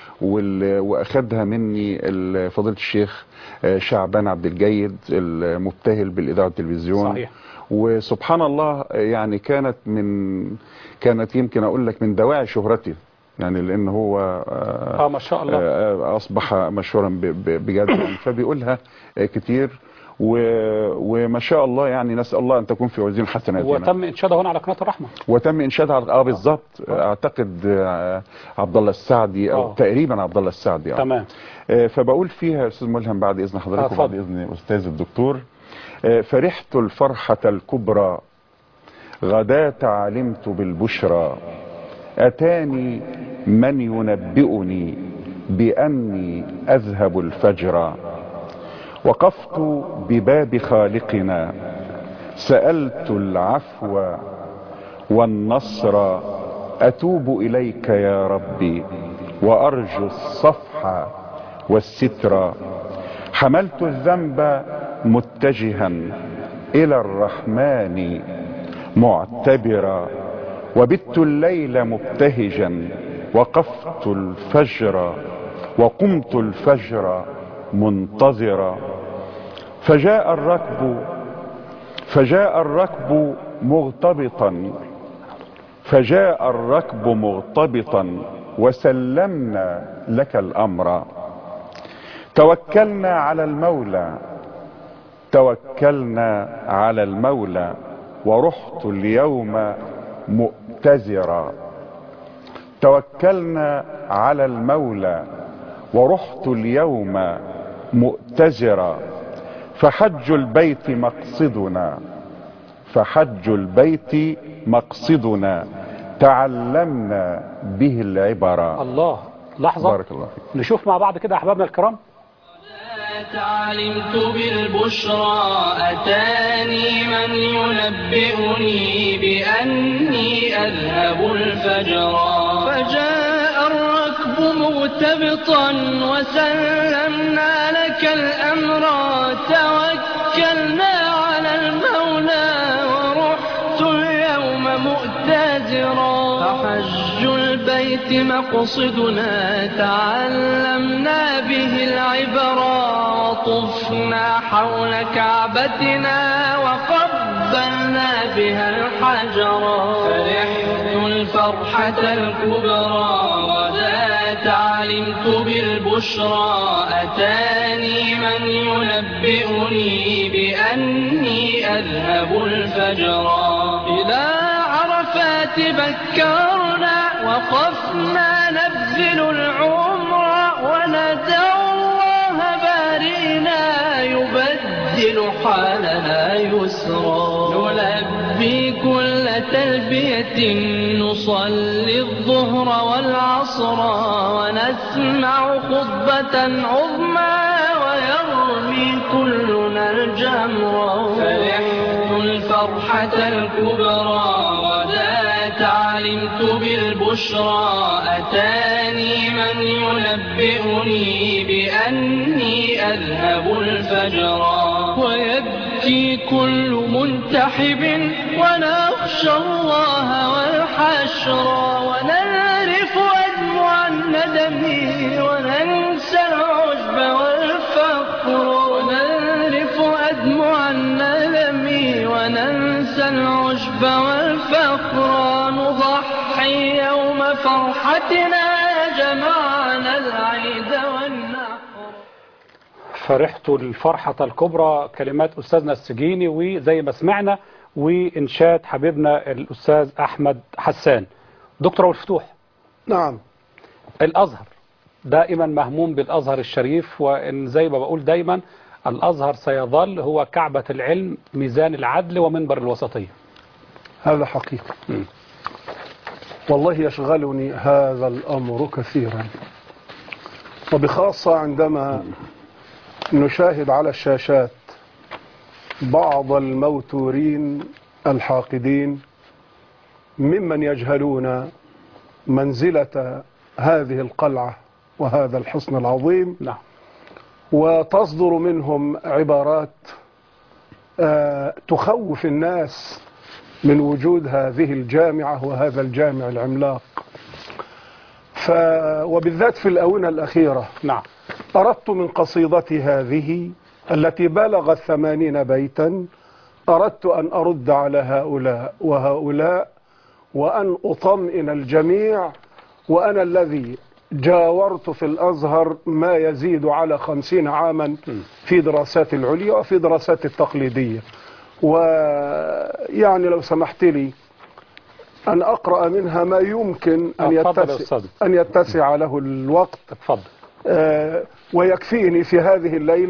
واخدها مني فضيلة الشيخ شعبان عبد الجيد المبتهل بالاذاعة والتلفزيون. صحيح. وسبحان الله يعني كانت يمكن اقول لك من دواعي شهرتي، يعني لان هو ما شاء الله اصبح مشهورا بجد يعني. فبيقولها كتير وما شاء الله، يعني نسال الله ان تكون في وزين حسناتنا. وتم انشادها هنا على قناه الرحمه. وتم انشادها بالظبط. اعتقد عبد الله السعدي او تقريبا عبد الله السعدي. تمام. فبقول فيها استاذ ملهم بعد اذن حضرتك وبعد اذن استاذ الدكتور: فرحت الفرحة الكبرى، غداة علمت بالبشرى، أتاني من ينبئني بأني أذهب الفجر، وقفت بباب خالقنا، سألت العفو والنصر، أتوب إليك يا ربي وأرجو الصفح والستر، حملت الذنب متجها إلى الرحمن معتبرا، وبت الليل مبتهجا، وقفت الفجر وقمت الفجر منتظرا، فجاء الركب مغتبطا وسلمنا لك الأمر، توكلنا على المولى ورحت اليوم مؤتزرا، توكلنا على المولى ورحت اليوم مؤتزرا، فحج البيت مقصدنا، تعلمنا به العبرة. الله. لحظة، بارك الله فيك. نشوف مع بعض كده أحبابنا الكرام. علمت بالبشرى، أتاني من ينبئني بأني أذهب الفجر، فجاء الركب مغتبطا وسلمنا لك الأمر، توكلنا على المولى ورحت اليوم مؤتزرا، فحج البيت مقصدنا، تعلمنا به العبرة، طفنا حول كعبتنا وقبلنا قبلنا بها الحجرا فرحت الفرحة الكبرى وذات علمت بالبشرى أتاني من ينبئني بأني أذهب الفجرا إلى عرفات بكرنا وقفنا نبذل العمر وندعو الله بارئنا يبدل حالنا يسرا نلبي كل تلبية نصلي الظهر والعصر ونسمع خطبة عظمى ويرمي كلنا الجمر فرحت الفرحة الكبرى وذات علمت بالبشرى أتاني من ينبئني بأني أذهب الفجرا ويبكي كل منتحب ونخشى الله والحشر ونعرف أدمع الندم وننسى العجب والفقر ونعرف أدمع الندم وننسى العجب والفقر نضحي يوم فرحتنا جمعنا العيد والنحر. فرحت الفرحة الكبرى، كلمات أستاذنا السجيني وزي ما سمعنا وإنشاد حبيبنا الأستاذ أحمد حسان. دكتور أبو الفتوح، نعم، الأزهر دائما مهموم بالأزهر الشريف، وإن زي ما بقول دايما الأزهر سيظل هو كعبة العلم، ميزان العدل ومنبر الوسطية. هذا حقيقي. والله يشغلني هذا الأمر كثيرا، وبخاصة عندما نشاهد على الشاشات بعض الموتورين الحاقدين ممن يجهلون منزلة هذه القلعة وهذا الحصن العظيم. نعم. وتصدر منهم عبارات تخوف الناس من وجود هذه الجامعة وهذا الجامع العملاق. وبالذات في الآونة الأخيرة نعم. أردت من قصيدتي هذه التي بلغت 80 بيتا، أردت أن أرد على هؤلاء وهؤلاء وأن أطمئن الجميع. وأنا الذي جاورت في الأزهر ما يزيد على 50 عاما في دراسات العليا وفي دراسات التقليدية، ويعني لو سمحت لي أن أقرأ منها ما يمكن أن يتسع له الوقت. اتفضل. ويكفيني في هذه الليلة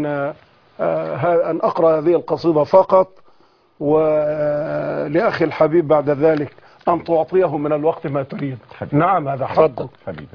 أن أقرأ هذه القصيدة فقط، ولأخي الحبيب بعد ذلك أن تعطيه من الوقت ما تريد. نعم، هذا حقك حبيبي.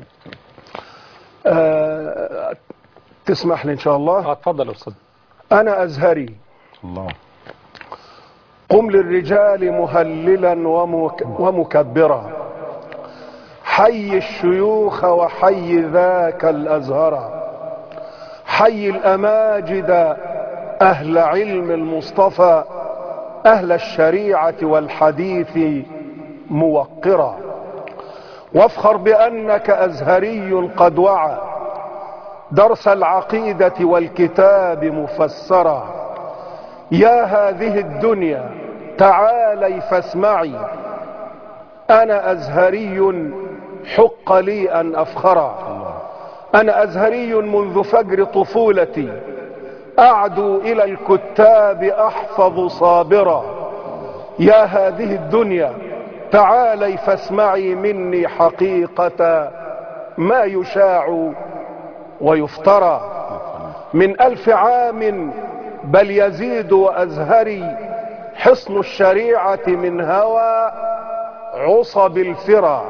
تسمح لي إن شاء الله؟ اتفضل يا أستاذ. أنا أزهري. الله. قم للرجال مهللا ومكبرا، حي الشيوخ وحي ذاك الأزهر، حي الأماجد أهل علم المصطفى، أهل الشريعة والحديث موقرا، وافخر بأنك أزهري قد وعى درس العقيدة والكتاب مفسرا. يا هذه الدنيا تعالي فاسمعي، أنا أزهري حق لي أن أفخرا. أنا أزهري منذ فجر طفولتي، أعدو إلى الكتاب أحفظ صابرا. يا هذه الدنيا تعالي فاسمعي مني حقيقة ما يشاع ويفترى. من 1000 عام بل يزيد وأزهري، حصن الشريعة من هوى عصب الفرى.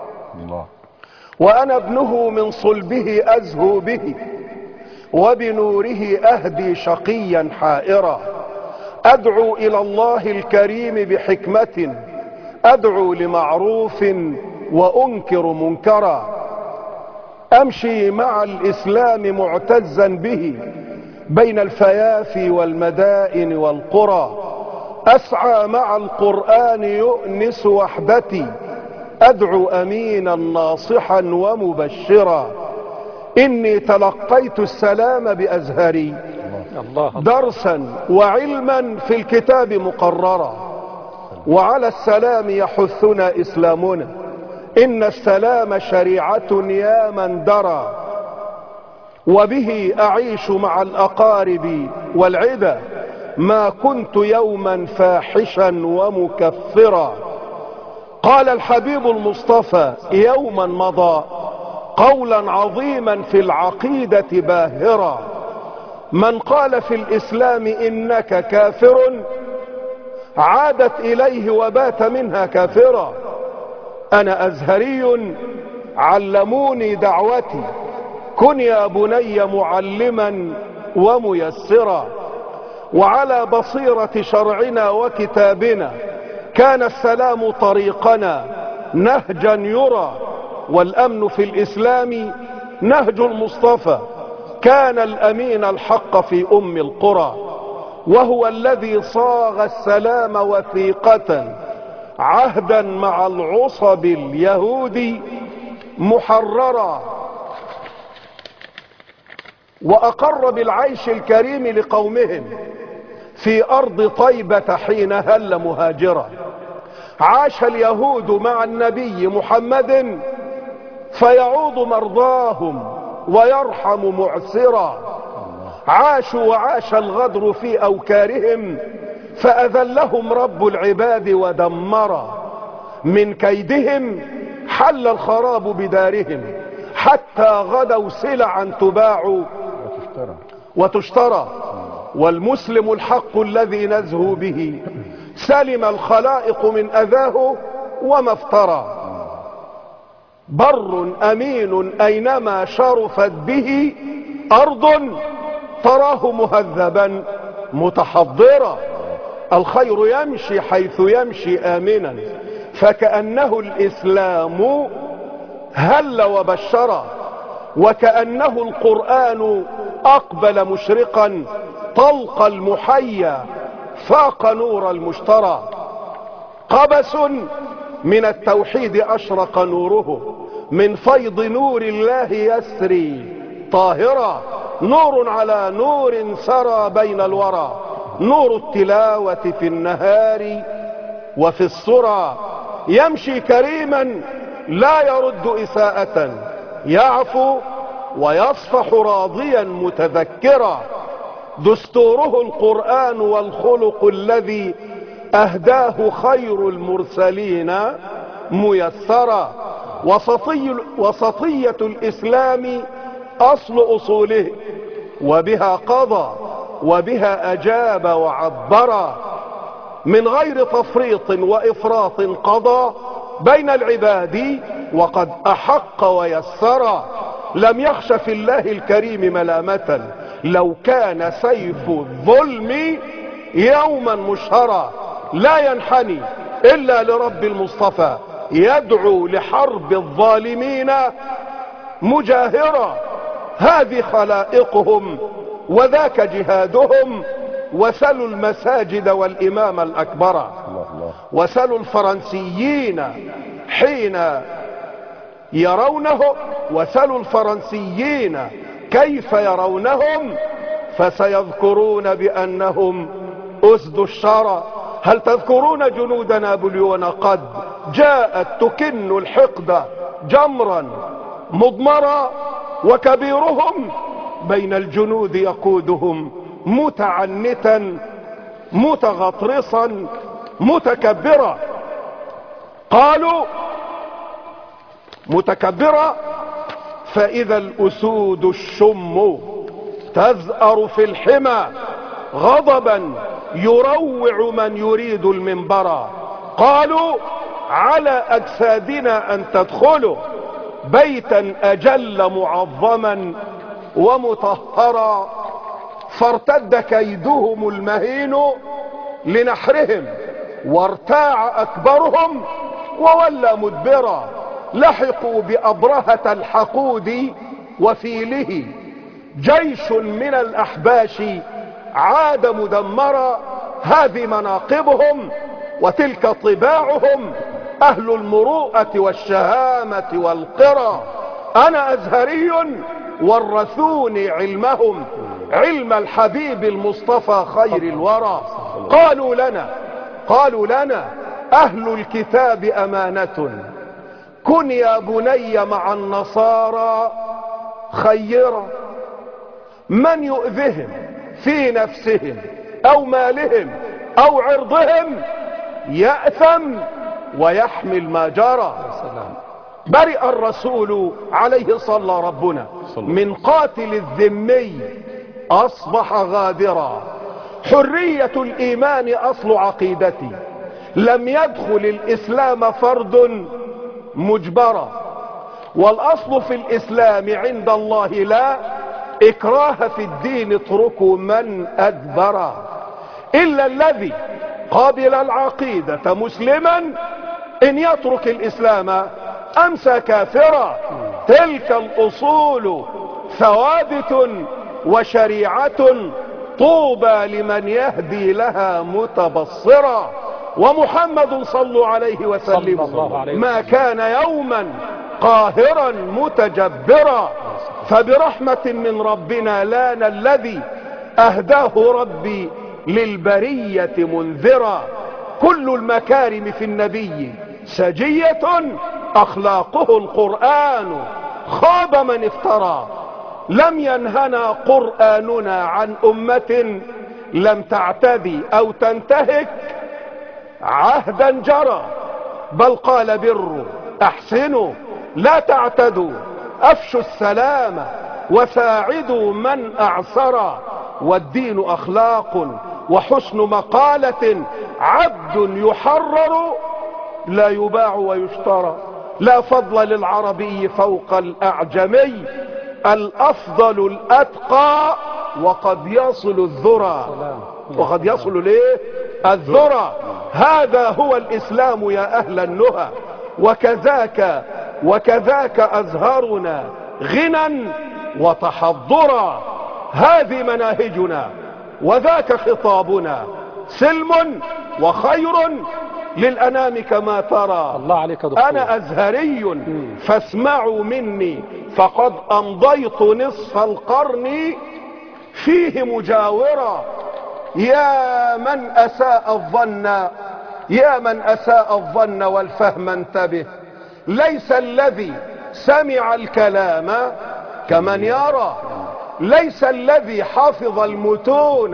وأنا ابنه من صلبه أزهو به، وبنوره أهدي شقيا حائرا. أدعو إلى الله الكريم بحكمة، أدعو لمعروف وأنكر منكرا. أمشي مع الإسلام معتزا به بين الفيافي والمدائن والقرى. أسعى مع القرآن يؤنس وحدتي، أدعو أمينا ناصحا ومبشرا. إني تلقيت السلام بأزهري، الله درسا وعلما في الكتاب مقررا، وعلى السلام يحثنا إسلامنا، إن السلام شريعة يا من درى، وبه أعيش مع الأقارب والعدا، ما كنت يوما فاحشا ومكفرا. قال الحبيب المصطفى يوما مضى قولا عظيما في العقيدة باهرا: من قال في الإسلام إنك كافر عادت إليه وبات منها كافرا. أنا أزهري علموني دعوتي، كن يا بني معلما وميسرا، وعلى بصيرة شرعنا وكتابنا كان السلام طريقنا نهجا يرى، والأمن في الإسلام نهج المصطفى كان الأمين الحق في أم القرى، وهو الذي صاغ السلام وثيقة عهدا مع العصب اليهود محررا، وأقر بالعيش الكريم لقومهم في أرض طيبة حين هل مهاجرا. عاش اليهود مع النبي محمد فيعوض مرضاهم ويرحم معسرا، عاشوا وعاش الغدر في أوكارهم فأذلهم رب العباد ودمرا، من كيدهم حل الخراب بدارهم حتى غدوا سلعا تباع وتشترى، والمسلم الحق الذي نزهو به سلم الخلائق من أذاه وما افترى، بر أمين أينما شرفت به أرض تراه مهذبا متحضرا، الخير يمشي حيث يمشي آمنا فكأنه الإسلام هل وبشرا، وكأنه القرآن أقبل مشرقا طلق المحيا فاق نور المشترى، قبس من التوحيد أشرق نوره من فيض نور الله يسري طاهرا، نور على نور سرى بين الورى، نور التلاوة في النهار وفي السرى، يمشي كريما لا يرد إساءة، يعفو ويصفح راضيا متذكرا، دستوره القرآن والخلق الذي أهداه خير المرسلين ميسرا، وسطية الإسلام أصل أصوله، وبها قضى وبها أجاب وعبرا، من غير تفريط وإفراط قضى بين العباد وقد أحق ويسرا، لم يخش في الله الكريم ملامة لو كان سيف الظلم يوما مشهرا، لا ينحني إلا لرب المصطفى يدعو لحرب الظالمين مجاهرا، هذه خلائقهم وذاك جهادهم، وسلوا المساجد والإمام الأكبر، وسلوا الفرنسيين حين يرونه، وسلوا الفرنسيين كيف يرونهم فسيذكرون بأنهم أسد الشرى. هل تذكرون جنود نابليون قد جاءت تكن الحقد جمرا مضمرا، وكبيرهم بين الجنود يقودهم متعنتا متغطرسا متكبرا، قالوا متكبرا فإذا الأسود الشم تزأر في الحمى غضبا يروع من يريد المنبرا، قالوا على أجسادنا أن تدخلوا بيتا أجل معظما ومطهرا، فارتد كيدهم المهين لنحرهم وارتاع أكبرهم وولى مدبرا، لحقوا بأبرهة الحقود وفيله جيش من الأحباش عاد مدمرا، هذه مناقبهم وتلك طباعهم أهل المروءة والشهامة والقرى، أنا أزهري ورثوني علمهم علم الحبيب المصطفى خير الورى. قالوا لنا أهل الكتاب أمانة، كن يا بني مع النصارى خيرا، من يؤذهم في نفسهم أو مالهم أو عرضهم يأثم ويحمل ما جرى. برئ الرسول عليه صلى ربنا من قاتل الذمي أصبح غادرا. حرية الإيمان أصل عقيدتي، لم يدخل الإسلام فرد مجبرا، والأصل في الإسلام عند الله لا إكراه في الدين، اتركوا من أدبر. إلا الذي قابل العقيدة مسلما، إن يترك الإسلام أمسى كافرا. تلك الأصول ثوابت وشريعة، طوبى لمن يهدي لها متبصرا. ومحمد صلوا عليه وسلم ما كان يوما قاهرا متجبرا، فبرحمة من ربنا لان الذي أهداه ربي للبرية منذرا. كل المكارم في النبي سجية، أخلاقه القرآن، خاب من افترى. لم ينهنا قرآننا عن أمة لم تعتدي أو تنتهك عهدا جرى، بل قال بروا أحسنوا لا تعتدوا، أفشوا السلام وساعدوا من أعسر. والدين أخلاق وحسن مقالة، عبد يحرر لا يباع ويشترى. لا فضل للعربي فوق الأعجمي، الأفضل الأتقى وقد يصل الذرى. وقد يصل ليه الذرى. هذا هو الإسلام يا أهل النهى، وكذاك أزهرنا غنى وتحضرا. هذه مناهجنا وذاك خطابنا، سلم وخير للأنام كما ترى. الله عليك يا دكتور. أنا أزهري فاسمعوا مني، فقد أمضيت نصف القرن فيه مجاورا. يا من أساء الظن والفهم انتبه، ليس الذي سمع الكلام كمن يرى، ليس الذي حفظ المتون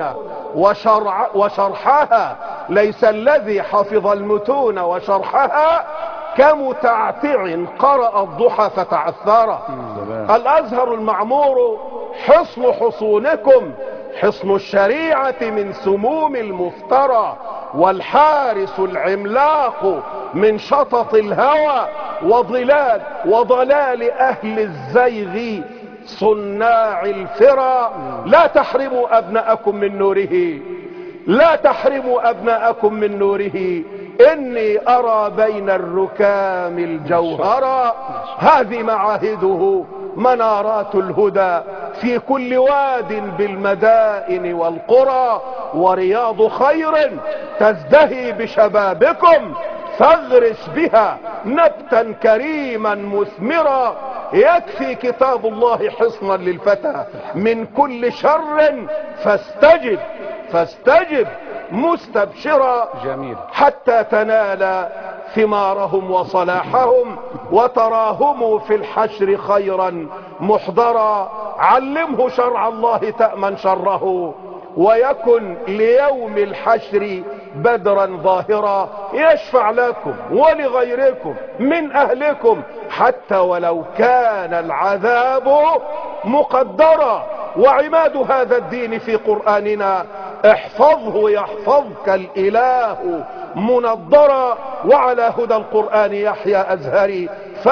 وشرحها، ليس الذي حفظ المتون وشرحها كمتعتع قرأ الضحى فتعثر. الأزهر المعمور حصن حصونكم، حصن الشريعة من سموم المفترى، والحارس العملاق من شطط الهوى وضلال أهل الزيغ صناع الفرى. لا تحرموا أبناءكم من نوره، لا تحرموا أبناءكم من نوره، إني أرى بين الركام الجوهرا. هذه معاهده منارات الهدى في كل واد بالمدائن والقرى، ورياض خير تزدهي بشبابكم، فاغرس بها نبتا كريما مثمرا. يكفي كتاب الله حصنا للفتى من كل شر، فاستجب مستبشرا. جميل. حتى تنال ثمارهم وصلاحهم، وتراهم في الحشر خيرا محضرا. علمه شرع الله تأمن شره، ويكن ليوم الحشر بدرا ظاهرا. يشفع لكم ولغيركم من أهلكم، حتى ولو كان العذاب مقدرا. وعماد هذا الدين في قرآننا، احفظه يحفظك الإله منضرا. وعلى هدى القرآن يحيى أزهري،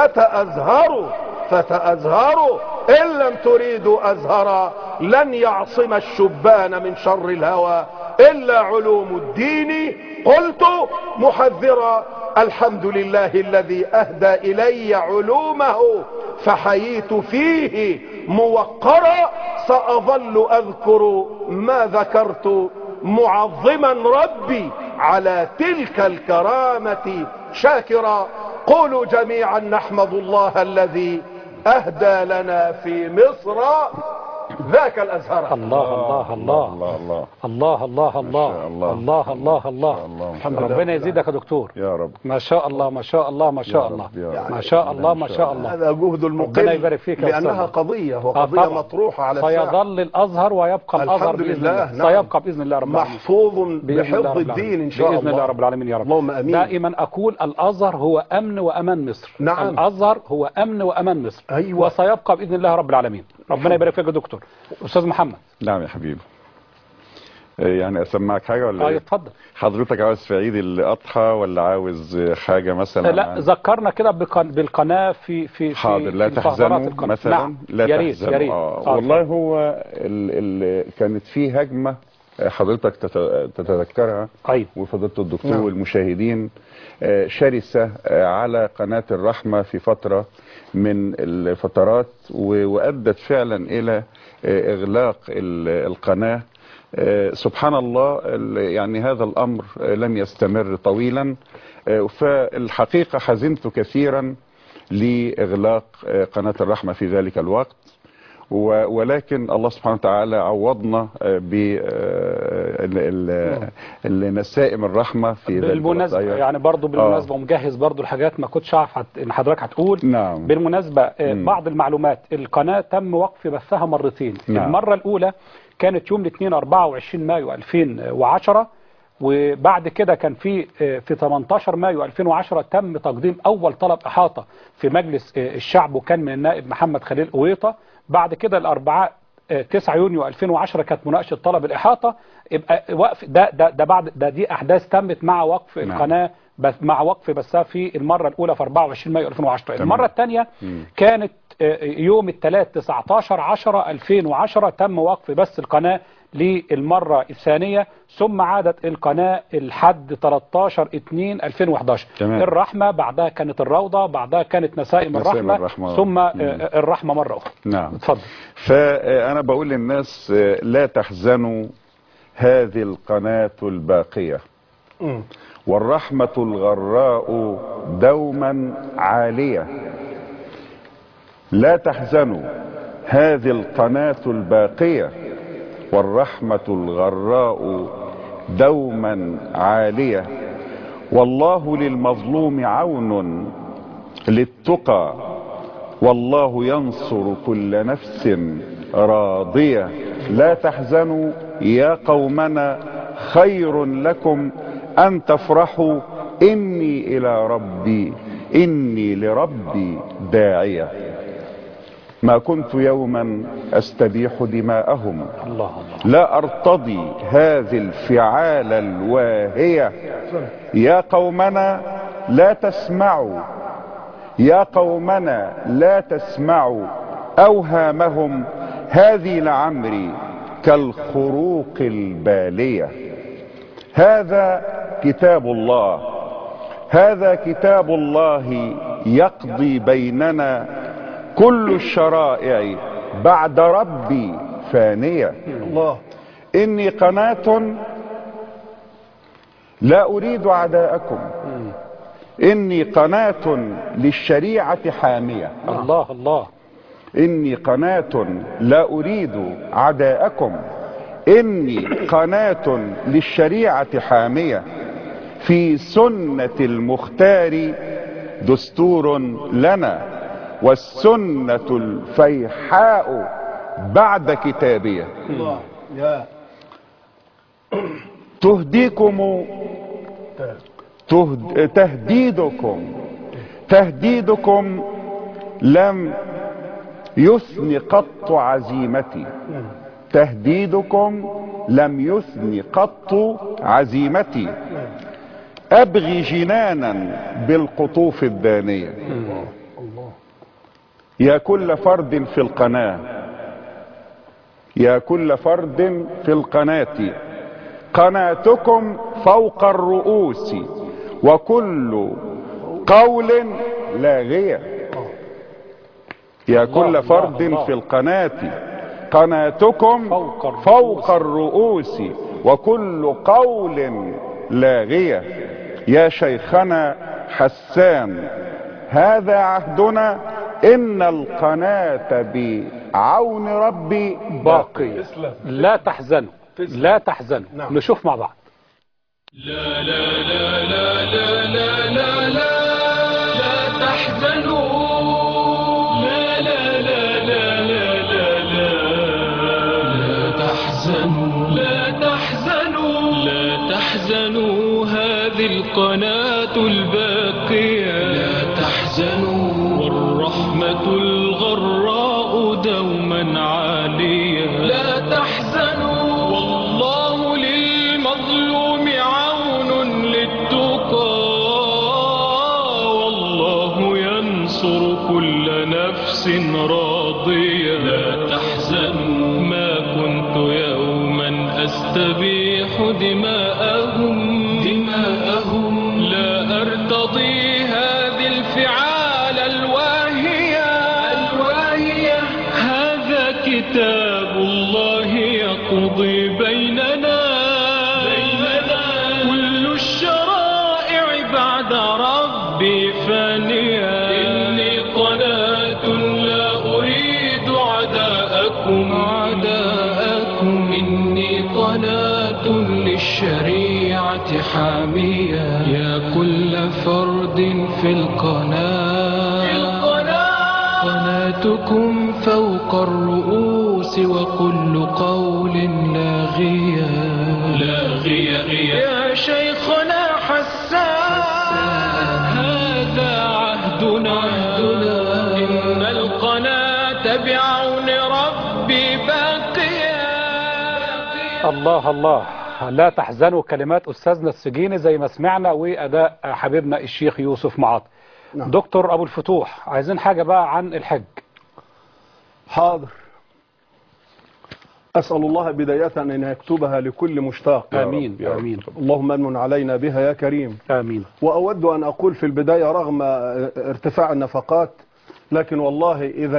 فتأزهروا إن لم تريدوا أزهرا. لن يعصم الشبان من شر الهوى إلا علوم الدين. قلت محذرا، الحمد لله الذي أهدى إلي علومه، فحييت فيه موقرا. سأظل أذكر ما ذكرت، معظما ربي على تلك الكرامة شاكرا. قولوا جميعا نحمد الله الذي أهدى لنا في مصر ذاك الازهر. الله الله الله الله الله الله الله الله الله الله الله. ربنا يزيدك يا دكتور. يا رب. ما شاء الله ما شاء الله ما شاء الله ما شاء الله ما شاء الله. هذا جهد ربنا يبارك فيك المقل، يا لانها أستاذ. قضيه وقضيه مطروحه على الساحه. سيظل الازهر ويبقى الازهر الحمد باذن لله. الله. سيبقى باذن الله رب العالمين، محفوظ بإذن الله بحفظ رب الدين العالمين. ان شاء الله باذن الله رب العالمين يا رب. اللهم امين. دائما اقول الازهر هو امن وامان مصر. نعم. الازهر هو امن وامان مصر. أيوة. وسيبقى باذن الله رب العالمين. ربنا يبارك فيك يا دكتور. استاذ محمد. نعم يا حبيبي. يعني اسمعك حاجه ولا ايه؟ اتفضل. حضرتك عاوز في عيد الاضحى ولا عاوز حاجه مثلا؟ لا ذكرنا كده بالقناه في حاضر. لا في فقرات تحزنوا القناة. مثلا. نعم. لا يا ريت تحزنوا. يا ريت. والله هو كانت في هجمه حضرتك تتذكرها. أيوة. وفضيله الدكتور والمشاهدين شرسه على قناه الرحمه في فتره من الفترات، وادت فعلا الى اغلاق القناه. سبحان الله، يعني هذا الامر لم يستمر طويلا، فالحقيقه حزنت كثيرا لاغلاق قناه الرحمه في ذلك الوقت، ولكن الله سبحانه وتعالى عوضنا بالنسائم الرحمة في بالمناسبة. يعني برضو بالمناسبة ومجهز برضو الحاجات ما كنتش عارف ان حضرتك هتقول. نعم. بالمناسبة بعض المعلومات، القناة تم وقف بثها مرتين. نعم. المرة الأولى كانت يوم الاثنين 24 مايو 2010، وبعد كده كان في 18 مايو 2010 تم تقديم أول طلب إحاطة في مجلس الشعب، وكان من النائب محمد خليل قويطة. بعد كده الأربعاء 9 يونيو 2010 كانت مناقشة طلب الإحاطة. يبقى وقف ده بعد دي أحداث تمت مع وقف القناة، مع وقف بثها في المرة الأولى في 24 مايو 2010. المرة الثانية كانت يوم الثلاث 19/10/2010 تم وقف بث القناة للمرة الثانية، ثم عادت القناة الحد 13/2/2011. الرحمة، بعدها كانت الروضة، بعدها كانت نسائم الرحمة، ثم الرحمة مرة أخرى. نعم. اتفضل. فأنا بقول للناس لا تحزنوا، هذه القناة الباقية والرحمة الغراء دوما عالية. لا تحزنوا، هذه القناة الباقية والرحمة الغراء دوما عالية. والله للمظلوم عون للتقى، والله ينصر كل نفس راضية. لا تحزنوا يا قومنا، خير لكم أن تفرحوا، إني لربي داعية. ما كنت يوما أستبيح دماءهم، لا أرتضي هذه الفعال الواهية. يا قومنا لا تسمعوا، يا قومنا لا تسمعوا أوهامهم، هذه لعمري كالخروق البالية. هذا كتاب الله، هذا كتاب الله يقضي بيننا، كل الشرائع بعد ربي فانية. الله. إني قناة لا أريد عداءكم، إني قناة للشريعة حامية. الله الله. إني قناة لا أريد عداءكم، إني قناة للشريعة حامية. في سنة المختار دستور لنا، والسنة الفيحاء بعد كتابية. الله. يا تهديدكم لم يثن قط عزيمتي، تهديدكم لم يثن قط عزيمتي. أبغي جنانا بالقطوف الدانية. يا كل فرد في القناة، يا كل فرد في القناة، قناتكم فوق الرؤوس، وكل قول لاغية. يا كل فرد في القناة، قناتكم فوق الرؤوس، وكل قول لاغية. يا شيخنا حسان، هذا عهدنا، إن القناة عون ربي باقي. لا تحزنوا لا تحزنوا. نعم. نشوف مع بعض. لا لا لا لا لا لا لا لا لا تحزنوا. لا لا لا لا لا لا لا لا تحزنوا. لا تحزنوا. لا تحزنوا. هذه القناة الباقية. لا تحزنوا. والرحمة الغراء دوما عالية. لا تحزنوا. والله للمظلوم عون للتقى. والله ينصر كل نفس راضية. لا تحزنوا. ما كنت يوما أستبيح دماءهم. لا أرتضي هذه الفعال الواهية. هذا كتاب الله يقضي بيننا. كل الشرائع بعد ربي فانية. إني قناة لا أريد عداءكم. إني قناة للشريعة حامية. يا كل فرد في القناة. قناتكم فوق الرؤوس وكل قول لاغية. يا شيخنا حسان. هذا عهدنا. إن القناة بعون ربي باقية. الله الله. لا تحزنوا. كلمات أستاذنا السجيني زي ما سمعنا، وأداء حبيبنا الشيخ يوسف معاطي. نعم. دكتور أبو الفتوح، عايزين حاجة بقى عن الحج. حاضر. أسأل الله بداية أن يكتبها لكل مشتاق. آمين آمين. اللهم امن علينا بها يا كريم. آمين. وأود أن أقول في البداية رغم ارتفاع النفقات، لكن والله إذا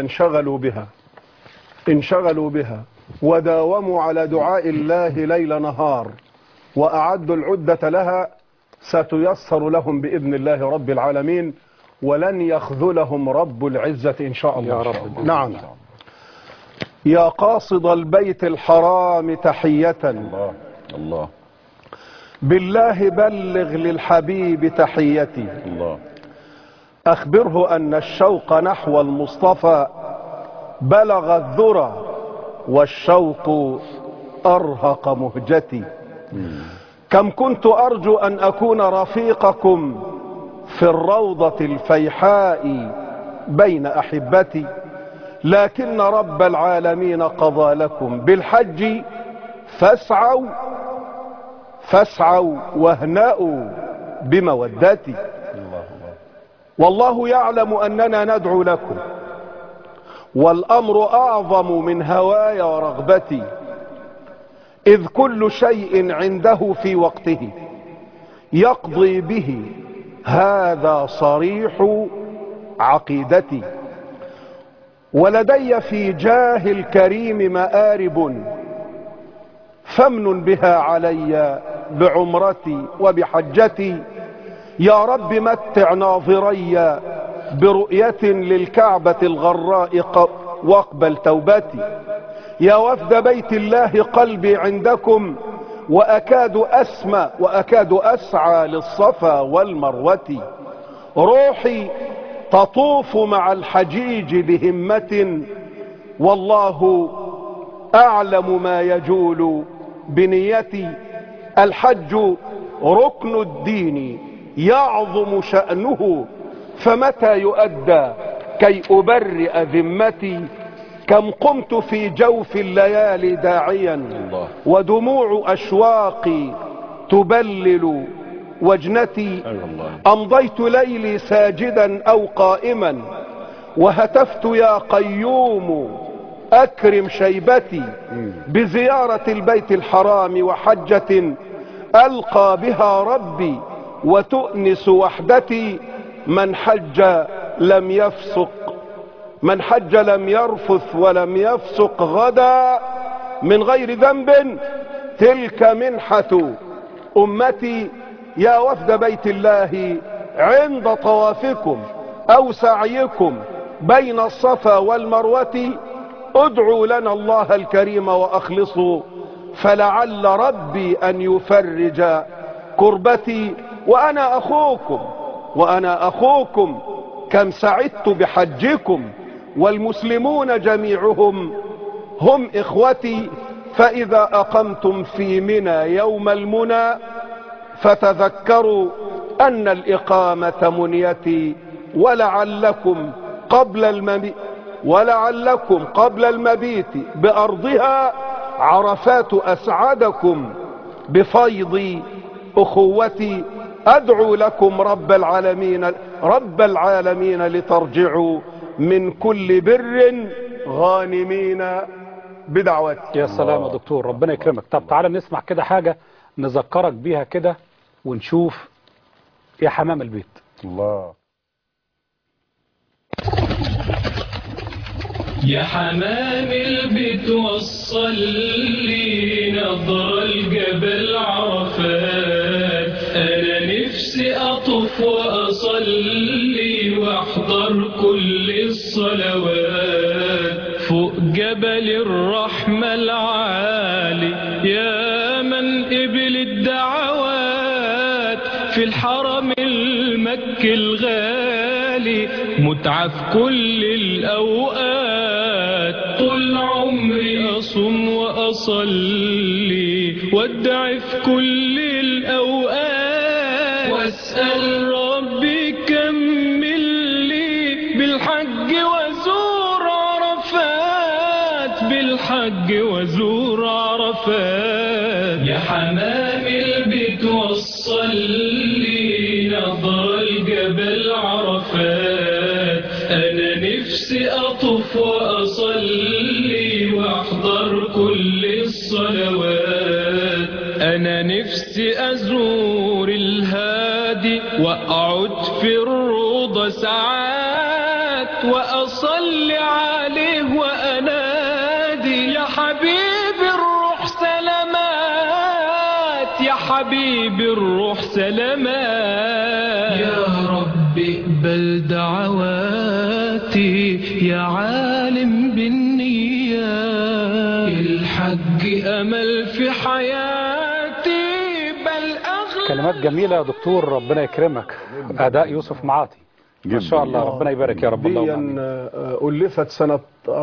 انشغلوا بها وداوموا على دعاء الله ليل نهار وأعدوا العدة لها، ستيسر لهم بإذن الله رب العالمين، ولن يخذلهم رب العزة إن شاء الله. يا رب. نعم. يا قاصد البيت الحرام تحية. الله بالله بلغ للحبيب تحيتي. الله. أخبره أن الشوق نحو المصطفى بلغ الذرى والشوق أرهق مهجتي. كم كنت أرجو أن أكون رفيقكم في الروضة الفيحاء بين أحبتي، لكن رب العالمين قضى لكم بالحج فاسعوا واهنأوا بمودتي. والله يعلم أننا ندعو لكم، والأمر أعظم من هواي ورغبتي، إذ كل شيء عنده في وقته يقضي به، هذا صريح عقيدتي. ولدي في جاه الكريم مآرب فامن بها علي بعمرتي وبحجتي. يا رب متع ناظري برؤية للكعبة الغراء واقبل توبتي. يا وفد بيت الله قلبي عندكم، وأكاد أسمى وأكاد أسعى للصفا والمروة. روحي تطوف مع الحجيج بهمة، والله أعلم ما يجول بنيتي. الحج ركن الدين يعظم شأنه، فمتى يؤدى كي أبرئ ذمتي. كم قمت في جوف الليالي داعيا، ودموع أشواقي تبلل وجنتي. أمضيت ليلي ساجدا أو قائما، وهتفت يا قيوم أكرم شيبتي، بزيارة البيت الحرام وحجة ألقى بها ربي وتؤنس وحدتي. من حج لم يرفث ولم يفسق غدا من غير ذنب، تلك منحة أمتي. يا وفد بيت الله عند طوافكم أو سعيكم بين الصفا والمروة، ادعوا لنا الله الكريم وأخلصوا، فلعل ربي أن يفرج كربتي. وأنا أخوكم كم سعدت بحجكم، والمسلمون جميعهم هم إخوتي. فإذا أقمتم في منى يوم المنى فتذكروا أن الإقامة منيتي، ولعلكم قبل المبيت بأرضها عرفات أسعدكم بفيض أخوتي. أدعو لكم رب العالمين لترجعوا من كل بر غانمين بدعوتي. يا سلام يا دكتور، ربنا يكرمك. طب تعالى نسمع كده حاجة نذكرك بيها كده ونشوف يا حمام البيت. الله. يا حمام البيت وصلي نظر الجبل عرفات، أنا نفسي أطوف وأصلي وأحضر كل الصلوات فوق جبل الرحمة العالي، يا من قبل الدعوات في الحرم المكي الغالي، متعة في كل الأوقات، طول عمري أصوم وأصلي وادعي في كل الأوقات، واسأل ربي كمل لي بالحج وزور عرفات، بالحج وزور عرفات. يا حمام البيت وصلي نظر الجبل عرفات، أنا نفسي أطوف وأصلي وأحضر كل الصلوات، أنا نفسي أزور الهادي وأقعد في الروضة ساعات، وأصلي عليه وأنادي يا حبيب الروح سلامات، يا حبيب الروح سلامات. يا رب اقبل دعواتي يا عالم بالنيات، الحج أمل في حياتي بل أغلى. كلمات جميلة يا دكتور، ربنا يكرمك. أداء يوسف معاطي ما شاء الله، ربنا يبارك يا رب. دي ألفت سنة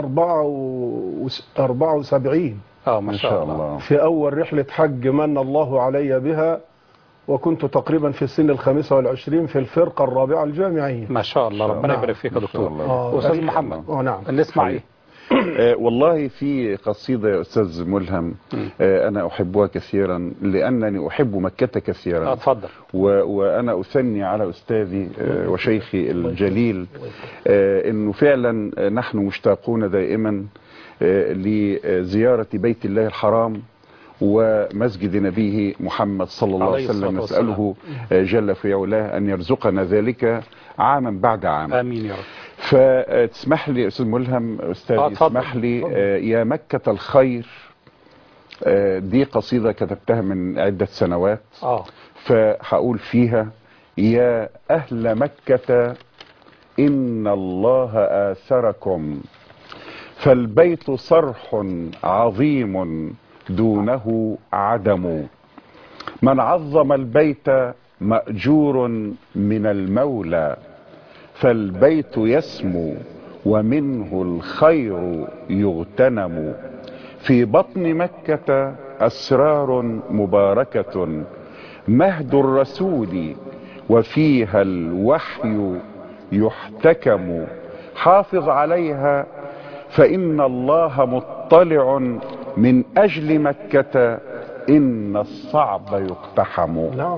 74 ما شاء الله، في أول رحلة حج من الله علي بها، وكنت تقريبا في السن 25 في الفرقة الرابعة الجامعية. ما شاء الله، ربنا يبارك فيك يا دكتور. أستاذ محمد، نعم، نسمع إيه؟ والله في قصيدة يا أستاذ ملهم أنا أحبها كثيرا لأنني أحب مكة كثيرا. اتفضل. وأنا أثني على أستاذي وشيخي الجليل أنه فعلا نحن مشتاقون دائما لزيارة بيت الله الحرام ومسجد نبيه محمد صلى الله عليه وسلم. نسأله جل في علاه أن يرزقنا ذلك عاما بعد عام. آمين يا رب. فتسمح لي أستاذ ملهم، أستاذ اسمح لي يا مكة الخير، دي قصيدة كتبتها من عدة سنوات. فهقول فيها يا أهل مكة إن الله آثركم، فالبيت صرح عظيم دونه عدم، من عظم البيت مأجور من المولى، فالبيت يسمو ومنه الخير يغتنم، في بطن مكة أسرار مباركة، مهد الرسول وفيها الوحي يحتكم، حافظ عليها فإن الله مطلع، من أجل مكة إن الصعب يقتحم. نعم.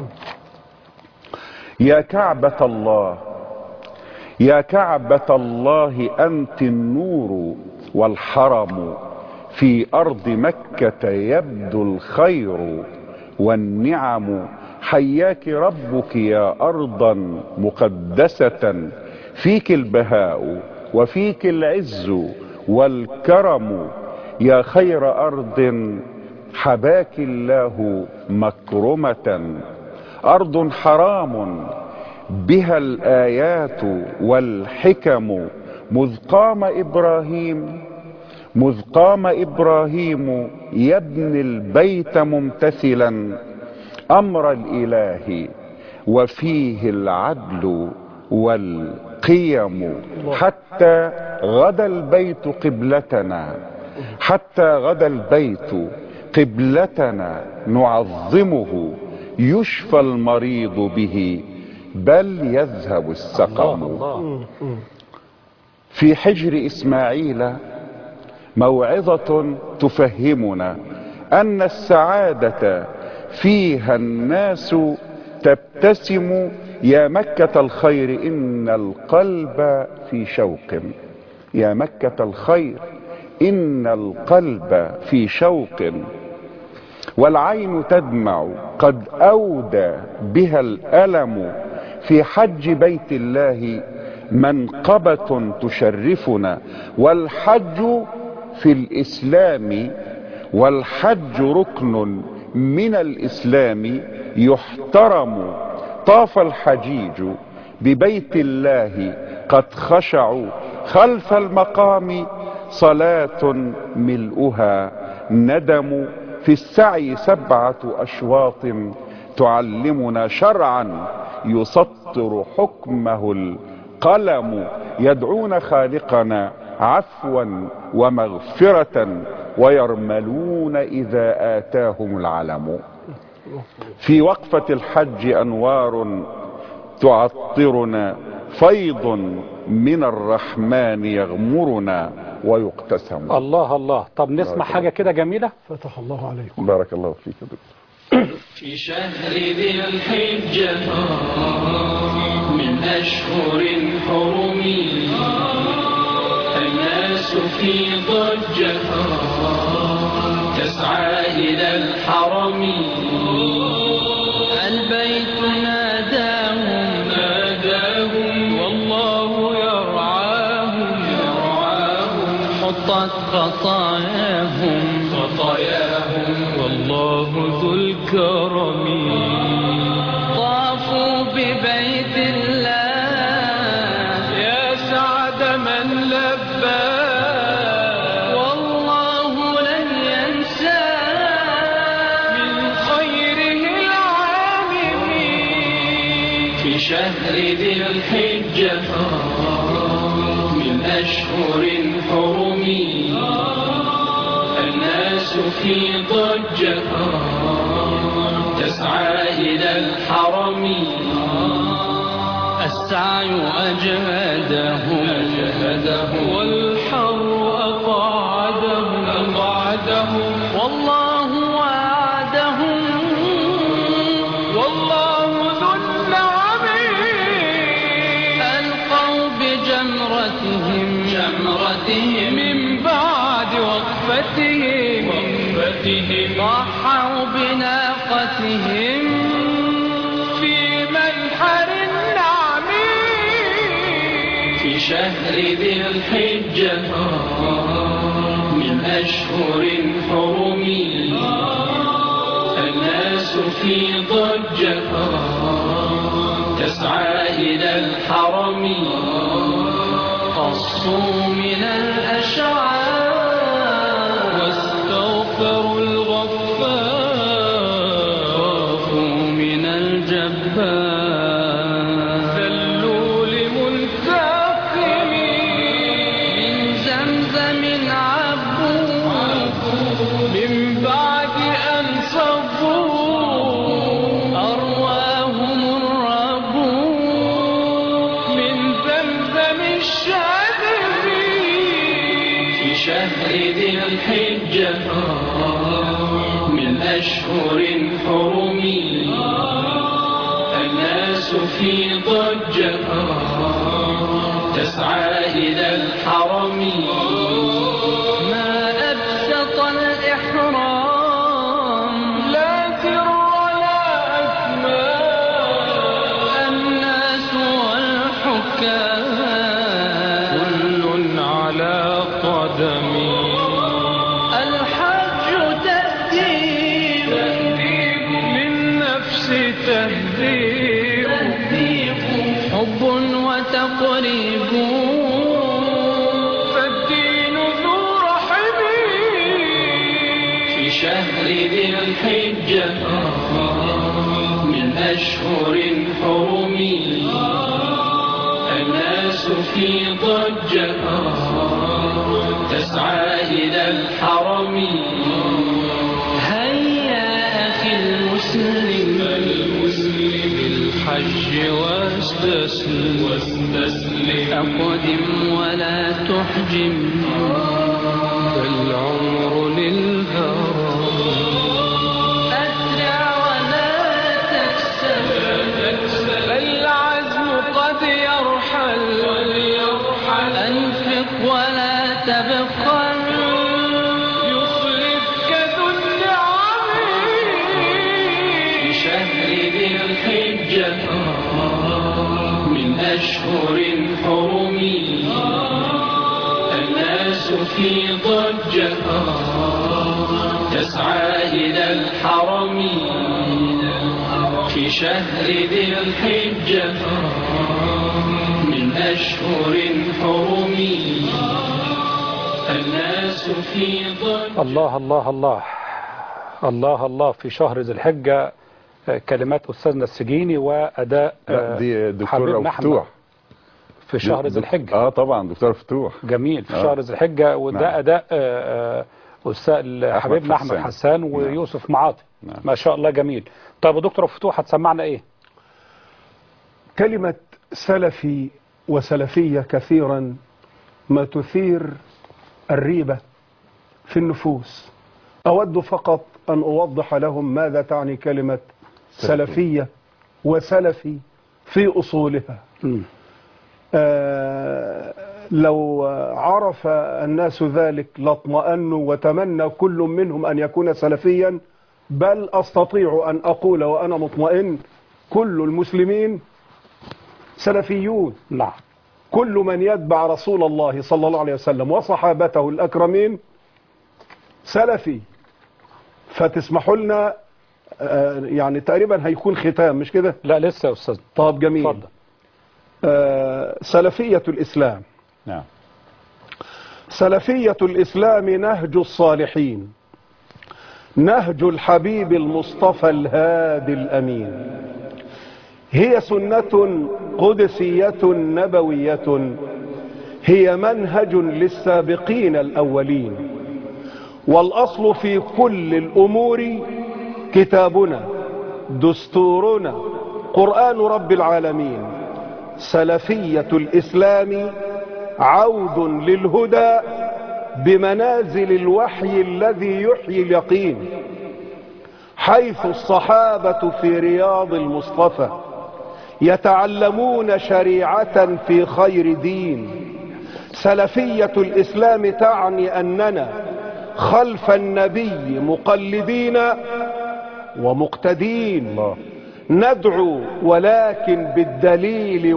يا كعبة الله، يا كعبة الله أنت النور والحرم، في أرض مكة يبدو الخير والنعم، حياك ربك يا أرضا مقدسة، فيك البهاء وفيك العز والكرم، يا خير أرض حباك الله مكرمة، أرض حرام بها الآيات والحكم، مذ قام إبراهيم مذ قام إبراهيم يبني البيت ممتثلا أمر الإله وفيه العدل والقيم، حتى غدا البيت قبلتنا، حتى غدا البيت قبلتنا نعظمه، يشفى المريض به بل يذهب السقم. في حجر إسماعيل موعظة تفهمنا أن السعادة فيها الناس تبتسم، يا مكة الخير إن القلب في شوق، يا مكة الخير إن القلب في شوق، والعين تدمع قد أودى بها الألم، في حج بيت الله منقبة تشرفنا، والحج في الإسلام، والحج ركن من الإسلام يحترم، طاف الحجيج ببيت الله قد خشعوا، خلف المقام صلاة ملؤها ندم، في السعي 7 أشواط تعلمنا شرعا يسطر حكمه القلم، يدعون خالقنا عفوا ومغفرة ويرملون إذا آتاهم العلم. في وقفة الحج أنوار تعطرنا، فيض من الرحمن يغمرنا ويقتسم. الله الله. طب نسمع حاجة كده جميلة. فتح الله عليكم. بارك الله فيك. في شهر ذي الحجة من أشهر حرم، الناس في ضجة تسعى إلى الحرم، البيت ناداهم والله يرعاهم، حطت خطاياهم والله ذو الكرم، طافوا ببيت الله يا سعد من لبى، والله لن ينسى من خيره العالم. في شهر ذي الحجة من أشهر حرم، الناس في ضجة تسعى إلى الحرم، السعي أجهدهم والحر أقعدهم، والله وعدهم والله ذو النعم، ألقوا بجمرتهم من بعد وقفتهم، ضحوا بناقتهم في منحر النعم. في شهر ذي الحجة من أشهر حرم، الناس في ضجة تسعى إلى الحرم، قصوا من الأشعار واستغفروا الغفار، خافوا من الجبار، ذلوا لمنتقم، من زمزم عبوا من بعد أن صبوا، أرواهم الرب من زمزم الشادر. في شهر ذي الحجة من أشهر حرم، الناس في ضجة تسعى إلى الحرم، ما أبسط الإحرام لا سر ولا أسماء، الناس والحكام كل على قدمي، الحج تهذيب من نفس تهذيب، حب وتقريب، فالدين شهر ذي الحجة من أشهر حرم الناس في ضجة تسعى إلى الحرم هيا أخي المسلم بالحج واستسلم أقدم ولا تحجم فالعمر للهرم أسرع ولا تكسل العزم قد يرحل أنفق ولا تبخل يخلفك ذو النعم في شهر ذي الحجة من أشهر حرم الناس في ضجة تسعى إلى الحرم في شهر ذي الحجة من أشهر حرم الناس في ضجة. الله الله الله الله الله في شهر ذي الحجة. كلمات أستاذنا السجيني وأداء دي دكتور حبيبنا أحمد فتوح في شهر ذي الحجة. طبعا دكتور فتوح جميل في شهر ذي الحجة. وده نعم. أداء أستاذ حبيبنا أحمد حسان ويوسف معاطي. نعم. ما شاء الله جميل. طيب دكتور فتوح هتسمعنا إيه؟ كلمة سلفي وسلفية كثيرا ما تثير الريبة في النفوس. أود فقط أن أوضح لهم ماذا تعني كلمة سلفية وسلفي في أصولها. لو عرف الناس ذلك لاطمأنوا وتمنى كل منهم أن يكون سلفيا، بل أستطيع أن أقول وأنا مطمئن كل المسلمين سلفيون. نعم. كل من يتبع رسول الله صلى الله عليه وسلم وصحابته الأكرمين سلفي. فتسمحوا لنا يعني تقريبا هيكون ختام مش كده؟ لا لسه يا أستاذ. طب جميل. اتفضل. سلفية الإسلام. نعم. سلفية الإسلام نهج الصالحين، نهج الحبيب المصطفى الهادي الأمين. هي سنة قدسية نبوية، هي منهج للسابقين الأولين، والأصل في كل الأمور كتابنا دستورنا قرآن رب العالمين. سلفية الإسلام عود للهدى بمنازل الوحي الذي يحيي اليقين، حيث الصحابة في رياض المصطفى يتعلمون شريعة في خير دين. سلفية الإسلام تعني أننا خلف النبي مقلدين ومقتدين، ندعو ولكن بالدليل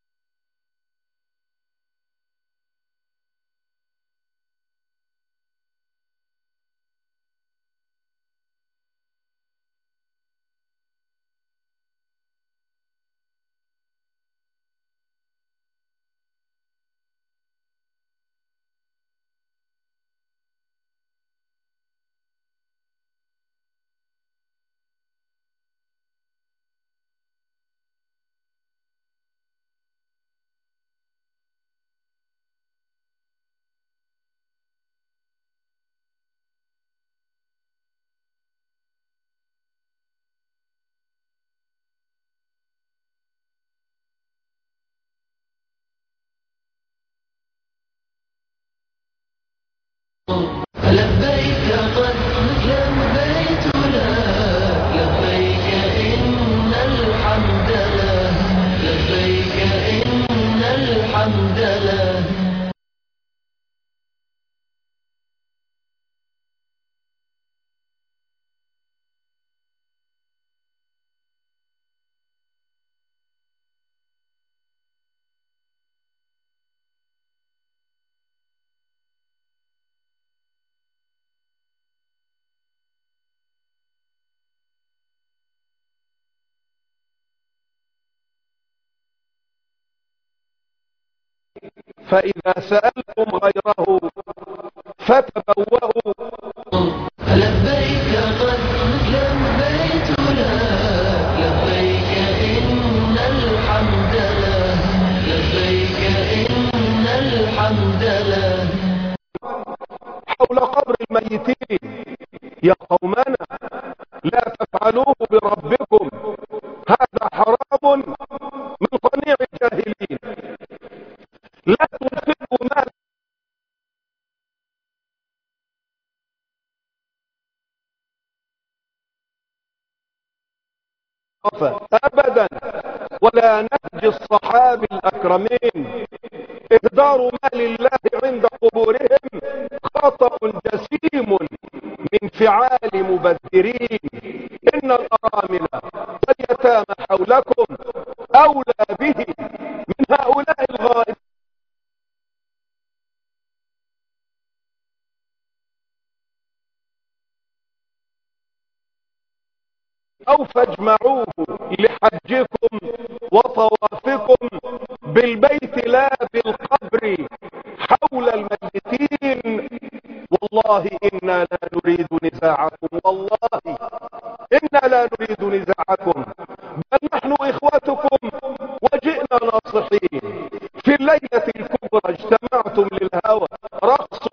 لبيك قد لبيت لك لبيك إن الحمد لك لبيك إن الحمد لك. فإذا سألتم غيره فتبوأوا. لبيك يا قومنا لا تفعلوه بربكم، هذا حرام من صنيع الجاهلين. لا تنفقوا مال أبدا، ولا نهج الصحابة الأكرمين. إهدار مال الله عند قبورهم خطأ جسيم من فعال مبذرين. إن الأرامل واليتامى حولكم أولى به من هؤلاء الغائبين، أو فاجمعوه لحجكم وطوافكم بالبيت لا بالقبر حول الميتين. والله إنا لا نريد نزاعكم، والله إنا لا نريد نزاعكم، بل نحن إخوتكم وجئنا ناصحين. في الليلة الكبرى اجتمعتم للهوى رقص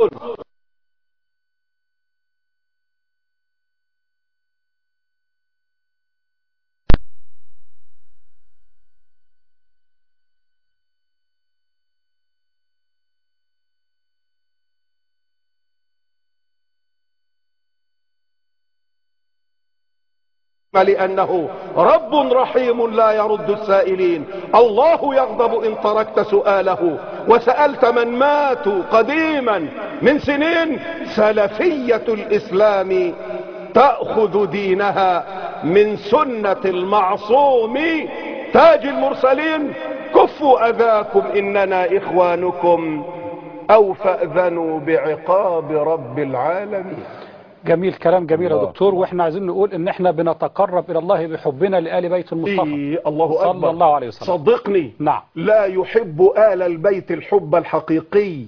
لأنه رب رحيم لا يرد السائلين. الله يغضب إن تركت سؤاله وسألت من ماتوا قديما من سنين. سلفية الإسلام تأخذ دينها من سنة المعصوم تاج المرسلين. كفوا أذاكم إننا إخوانكم، أو فأذنوا بعقاب رب العالمين. جميل، كلام جميل يا دكتور. واحنا عايزين نقول ان احنا بنتقرب الى الله بحبنا لآل بيت المصطفى الله أكبر صلى الله عليه وسلم. صدقني، نعم، لا يحب آل البيت الحب الحقيقي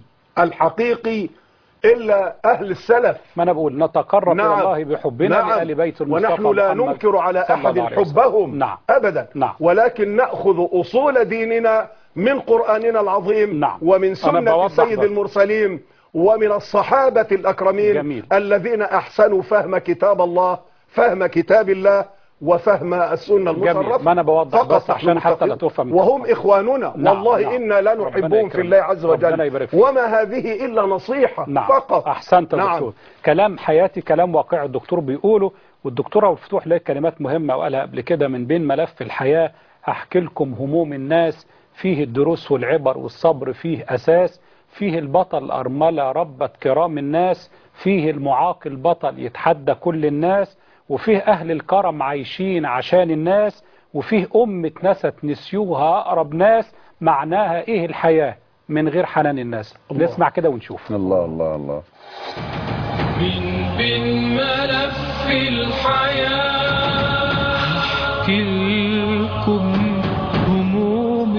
إلا أهل السلف. ما انا بقول نتقرب الى الله بحبنا لآل بيت المصطفى، ونحن لا ننكر على أحد حبهم. نعم. أبدا. نعم. ولكن نأخذ أصول ديننا من قرآننا العظيم. نعم. ومن سنة سيد المرسلين ومن الصحابة الأكرمين. جميل. الذين أحسنوا فهم كتاب الله، فهم كتاب الله، وفهم السنة المشرفة. ما أنا بوضح بس عشان حتى لا تفهم، وهم إخواننا. نعم. والله نعم. إنا لا نحبهم في الله عز وجل، وما هذه إلا نصيحة. نعم. فقط. أحسنت يا نعم. دكتور. كلام حياتي، كلام واقعي الدكتور بيقوله. والدكتورة والفتوح لها كلمات مهمة وقالها قبل كده: من بين ملف الحياة هحكي لكم هموم الناس، فيه الدروس والعبر والصبر فيه أساس، فيه البطل أرملة ربت كرام الناس، فيه المعاقل بطل يتحدى كل الناس، وفيه أهل الكرم عايشين عشان الناس، وفيه أمة نست نسيوها أقرب ناس. معناها إيه الحياة من غير حنان الناس؟ الله. نسمع كده ونشوف. الله الله الله. من بين ملف الحياة أحكي لكم هموم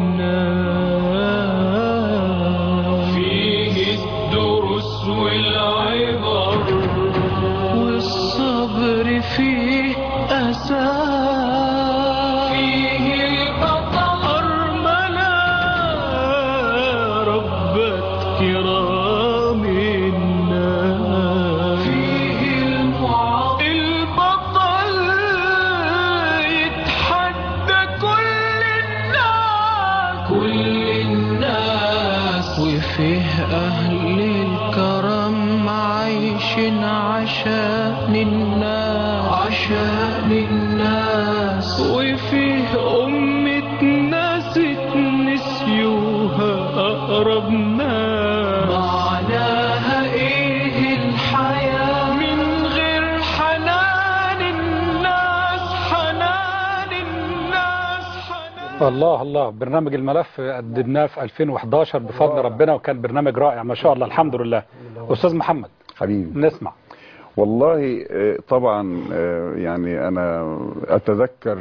الناس، فيه الدروس والعبر والصبر فيه أساس، فيه البطل أرملة ربت كرام الناس، فيه البطل يتحدى كل الناس، وفيه أهل الكرم عايشين عشان الناس، وفيه أمة ناس نسيوها أقرب ناس. معناها إيه الحياة من غير حنان الناس؟ الله الله. برنامج الملف قدمناه في 2011 بفضل ربنا، وكان برنامج رائع ما شاء الله. الحمد لله. أستاذ محمد حبيبي، نسمع. والله طبعا يعني أنا أتذكر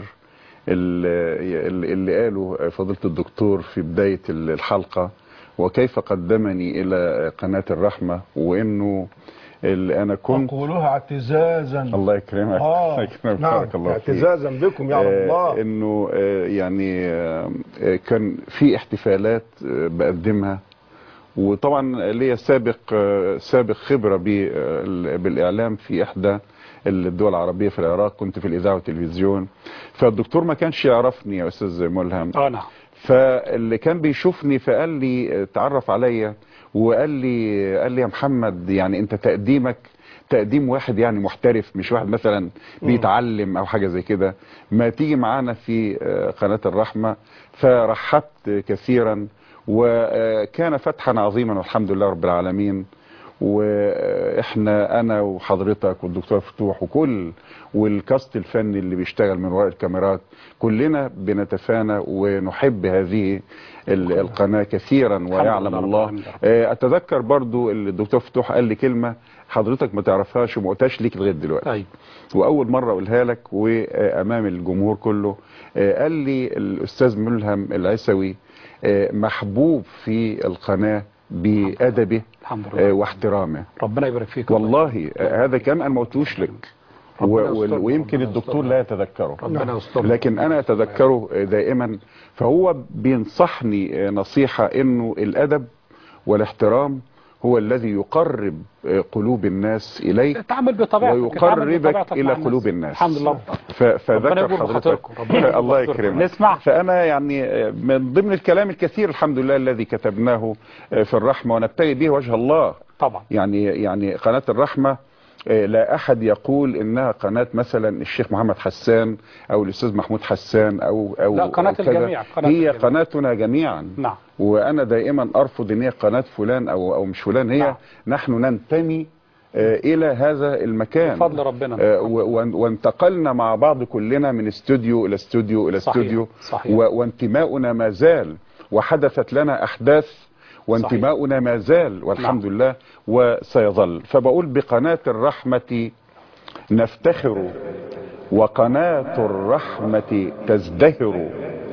اللي قاله فضيلة الدكتور في بداية الحلقة، وكيف قدمني إلى قناة الرحمة، وإنه اللي أنا كنت أقولها اعتزازا. الله يكرمك. الله يكرمك. نعم. بارك الله فيك. اعتزازا بكم يا الله. إنه يعني كان في احتفالات بقدمها، وطبعا ليا سابق خبرة بالإعلام في إحدى الدول العربية في العراق، كنت في الإذاعة والتلفزيون. فالدكتور ما كانش يعرفني يا أستاذ ملهم. نعم. فاللي كان بيشوفني فقال لي، تعرف عليا وقال لي يا محمد، يعني انت تقديمك تقديم واحد يعني محترف، مش واحد مثلا بيتعلم او حاجة زي كده، ما تيجي معانا في قناة الرحمة. فرحبت كثيرا، وكان فتحا عظيما والحمد لله رب العالمين. واحنا انا وحضرتك والدكتور فتوح والكاست الفني اللي بيشتغل من وراء الكاميرات، كلنا بنتفانى ونحب هذه القناة كثيرا، ويعلم الله. اتذكر برضو الدكتور فتوح قال لي كلمة حضرتك ما تعرفهاش وما قلتهاش ليك لغايه دلوقتي، واول مرة اقولها لك وامام الجمهور كله. قال لي الاستاذ ملهم العيسوي محبوب في القناة بأدبه واحترامه. ربنا يبارك فيك. والله هذا كان انا ما قلتوش لك، ويمكن الدكتور لا يتذكره، لكن انا اتذكره دائما. فهو بينصحني نصيحة انه الادب والاحترام هو الذي يقرب قلوب الناس إليك، تعمل بطبيعتك ويقربك إلى قلوب الناس. الحمد لله. فذكر حضرتك الله يكرمك. نسمع. فأنا يعني من ضمن الكلام الكثير الحمد لله الذي كتبناه في الرحمة ونبتغي به وجه الله طبعا. يعني قناة الرحمة لا أحد يقول إنها قناة مثلا الشيخ محمد حسان أو الأستاذ محمود حسان أو لا، قناة الجميع. هي قناتنا جميعا. نعم. وأنا دائما أرفض إن هي قناة فلان أو مش فلان. هي نعم. نحن ننتمي إلى هذا المكان بفضل ربنا. وانتقلنا مع بعض كلنا من استوديو إلى استوديو إلى استوديو. صحيح. وانتماؤنا ما زال، وحدثت لنا أحداث وانتماؤنا ما زال والحمد لله وسيظل. فبقول بقناة الرحمة نفتخر، وقناة الرحمة تزدهر.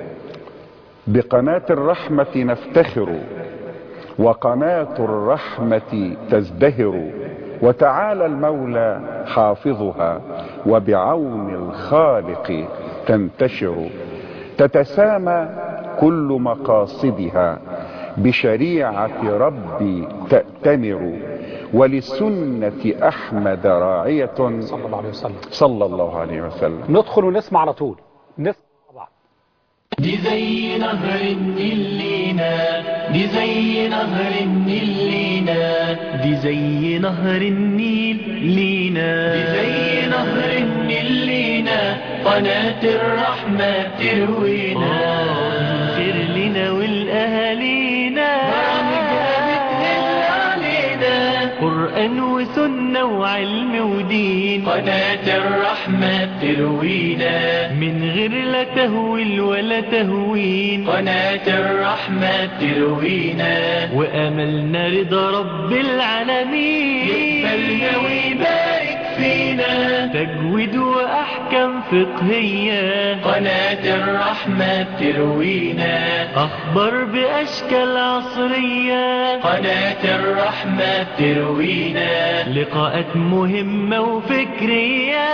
بقناة الرحمة نفتخر، وقناة الرحمة تزدهر. وتعالى المولى حافظها، وبعون الخالق تنتشر. تتسامى كل مقاصدها، بشريعة ربي تأتمر. ولسنة أحمد راعية صلى الله عليه وسلم. ندخل ونسمع على طول. نسمع بعض. دي زي نهر النيل لينا، دي زي نهر النيل لينا، دي زي نهر النيل لينا، دي زي نهر النيل لينا. قناة الرحمة تروينا، اغفر لنا والأهالينا، قرآن وسنة وعلم ودين. قناة الرحمة تروينا من غير لا تهويل ولا تهوين. قناة الرحمة تروينا وأملنا رضا رب العالمين، يقبلنا ويبارك فينا. تجويد وأحكام فقهية، قناة الرحمة تروينا. أخبار بأشكال عصرية، قناة الرحمة تروينا. لقاءات مهمة وفكرية،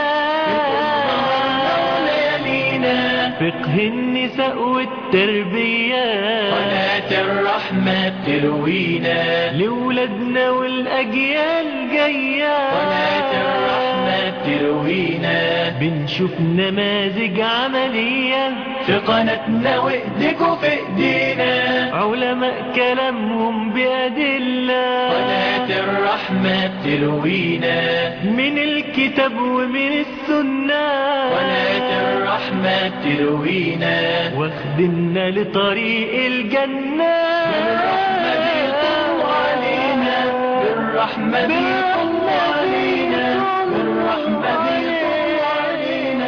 فقه النساء والتربية. قناة الرحمة تروينا لولادنا والأجيال جاية. قناة الرحمة تروينا بنشوف نماذج عملية في قناتنا، وإيديكوا في إيدينا. علماء كلامهم بأدلة، قناة الرحمة تروينا من الكتاب ومن السنة. قناة الرحمة تروينا واخدنا لطريق الجنة. بالرحمة بيطلع علينا، بالرحمة بيطلع علينا، بالرحمة بيطلع علينا.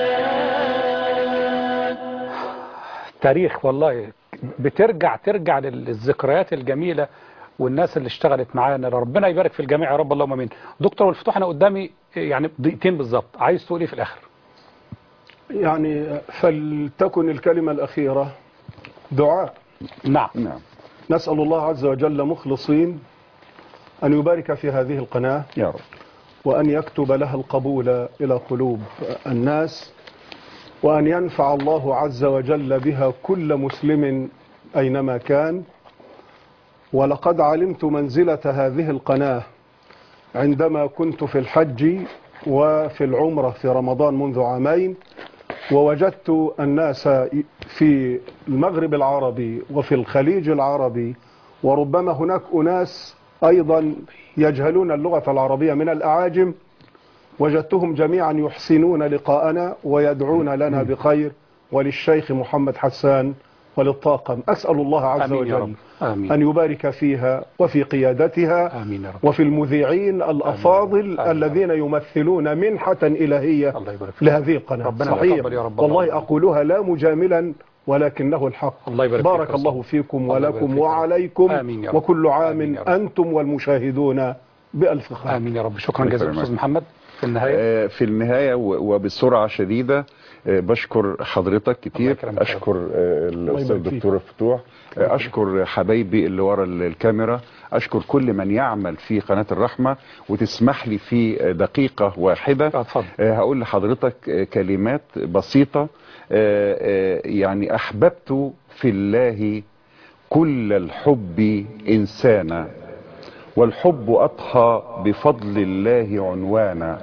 تاريخ والله ترجع للذكريات الجميلة والناس اللي اشتغلت معانا. ربنا يبارك في الجميع يا رب، اللهم امين. دكتور والفتوح، انا قدامي يعني دقيقتين بالظبط، عايز تقول ايه في الاخر؟ يعني فلتكن الكلمة الأخيرة دعاء. نعم. نسأل الله عز وجل مخلصين أن يبارك في هذه القناة يا رب، وأن يكتب لها القبول إلى قلوب الناس، وأن ينفع الله عز وجل بها كل مسلم أينما كان. ولقد علمت منزلة هذه القناة عندما كنت في الحج وفي العمرة في رمضان منذ عامين، ووجدت الناس في المغرب العربي وفي الخليج العربي، وربما هناك أناس أيضا يجهلون اللغة العربية من الأعاجم، وجدتهم جميعا يحسنون لقاءنا ويدعون لنا بخير وللشيخ محمد حسان وللطاقم. أسأل الله عز وجل أن يبارك فيها وفي قيادتها وفي المذيعين الأفاضل الذين يمثلون منحة إلهية لهذه القناة. صحيح والله أقولها لا مجاملا ولكنه الحق. بارك الله فيكم ولكم وعليكم، وكل عام أنتم والمشاهدون بألف خير. آمين يا رب. شكرا جزيلا أستاذ محمد. في النهاية وبسرعة شديدة بشكر حضرتك كتير، أشكر الأستاذ الدكتور فتوح، أشكر حبايبي اللي ورا الكاميرا، أشكر كل من يعمل في قناة الرحمة. وتسمح لي في دقيقة واحدة هقول لحضرتك كلمات بسيطة. يعني أحببت في الله كل الحب إنسانا، والحب أضحى بفضل الله عنوانا.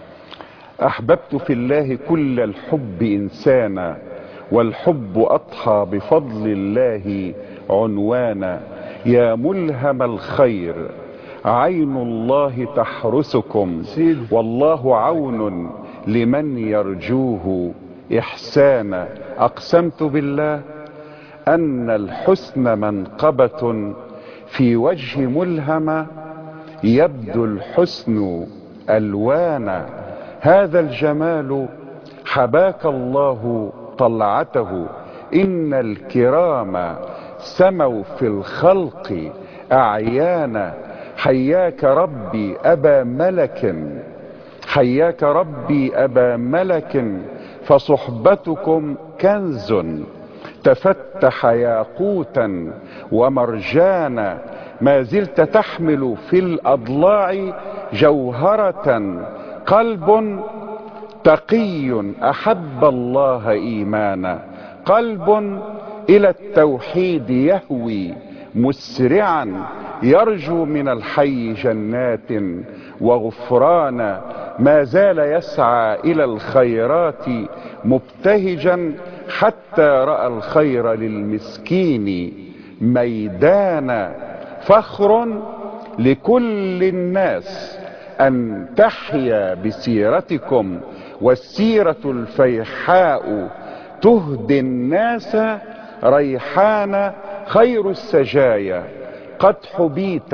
أحببت في الله كل الحب إنسانا، والحب أضحى بفضل الله عنوانا. يا ملهم الخير عين الله تحرسكم، والله عون لمن يرجوه إحسانا. أقسمت بالله أن الحسن منقبة في وجه ملهم، يبدو الحسن ألوانا. هذا الجمال حباك الله طلعته، إن الكرام سموا في الخلق أعيانا. حياك ربي أبا ملك، حياك ربي أبا ملك، فصحبتكم كنز تفتح ياقوتا ومرجانا. ما زلت تحمل في الأضلاع جوهرة، قلب تقي أحب الله إيمانا. قلب إلى التوحيد يهوي مسرعا، يرجو من الحي جنات وغفرانا. ما زال يسعى إلى الخيرات مبتهجا، حتى رأى الخير للمسكين ميدانا. فخر لكل الناس أن تحيا بسيرتكم، والسيرة الفيحاء تهدي الناس ريحانا. خير السجايا قد حبيت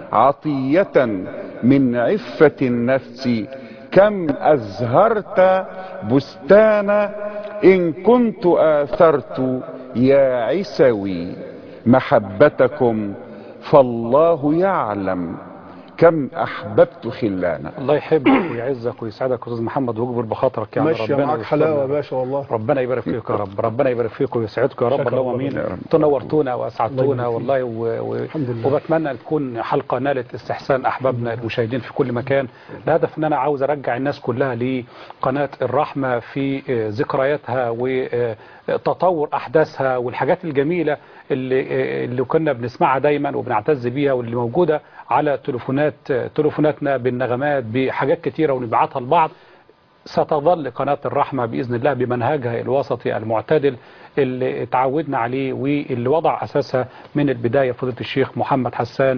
عطية من عفة النفس، كم أزهرت بستانا. إن كنت آثرت يا عسوي محبتكم، فالله يعلم كم أحببت خلانا. الله يحبك ويعزك ويسعدك أستاذ محمد ويجبر بخاطرك يا ربنا معك حلاوة يا باشا والله. ربنا يبارك فيك يا رب، ربنا يبارك فيك ويسعدكم يا رب. اللهم امين. تنورتونا واسعدتونا والله وبتمنى تكون حلقة نالت استحسان احبابنا المشاهدين في كل مكان. الهدف ان انا عاوز ارجع الناس كلها لقناة الرحمة في ذكرياتها وتطور احداثها والحاجات الجميلة اللي كنا بنسمعها دايما وبنعتز بيها، واللي موجودة على تليفوناتنا بالنغمات بحاجات كتيرة ونبعتها لبعض. ستظل قناة الرحمة بإذن الله بمنهجها الوسطي المعتدل اللي تعودنا عليه واللي وضع أساسها من البداية فضيلة الشيخ محمد حسان،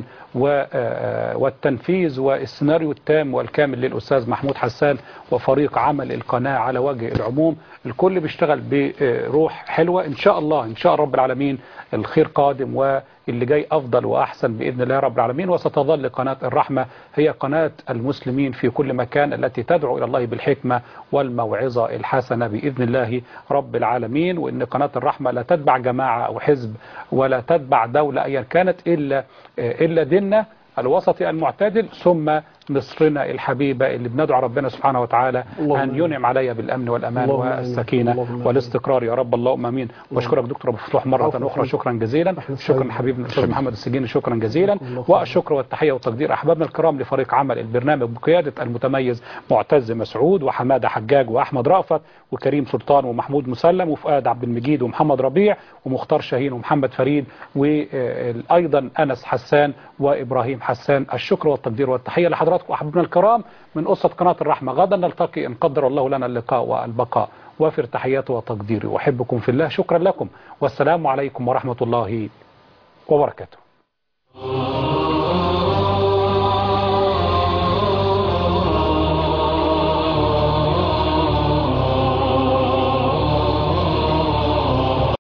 والتنفيذ والسيناريو التام والكامل للأستاذ محمود حسان وفريق عمل القناة على وجه العموم. الكل بيشتغل بروح حلوة. إن شاء الله إن شاء رب العالمين الخير قادم واللي جاي أفضل وأحسن بإذن الله رب العالمين. وستظل قناة الرحمة هي قناة المسلمين في كل مكان، التي تدعو إلى الله بالحكمة والموعظة الحسنة بإذن الله رب العالمين. وإن قناة الرحمة لا تتبع جماعة أو حزب ولا تتبع دولة أيا كانت إلا ديننا الوسطي المعتدل، ثم مصرنا الحبيبة اللي بندعو ربنا سبحانه وتعالى أن ينعم عليها بالأمن والأمان والسكينة والاستقرار يا رب، اللهم آمين. وأشكرك دكتور أبو فتوح مرة أخرى، شكرا جزيلا. شكرا حبيبنا الأستاذ محمد السجيني، شكرا جزيلا. والشكر والتحية والتقدير أحبابنا الكرام لفريق عمل البرنامج بقيادة المتميز معتز مسعود وحمادة حجاج وأحمد رأفت وكريم سلطان ومحمود مسلم وفؤاد عبد المجيد ومحمد ربيع ومختار شاهين ومحمد فريد وأيضا أنس حسان وإبراهيم حسان. الشكر والتقدير والتحية لحضراتكم أحبابنا الكرام من أسرة قناة الرحمة. غدا نلتقي إن قدر الله لنا اللقاء والبقاء. وافر تحياتي وتقديري وأحبكم في الله. شكرا لكم والسلام عليكم ورحمة الله وبركاته.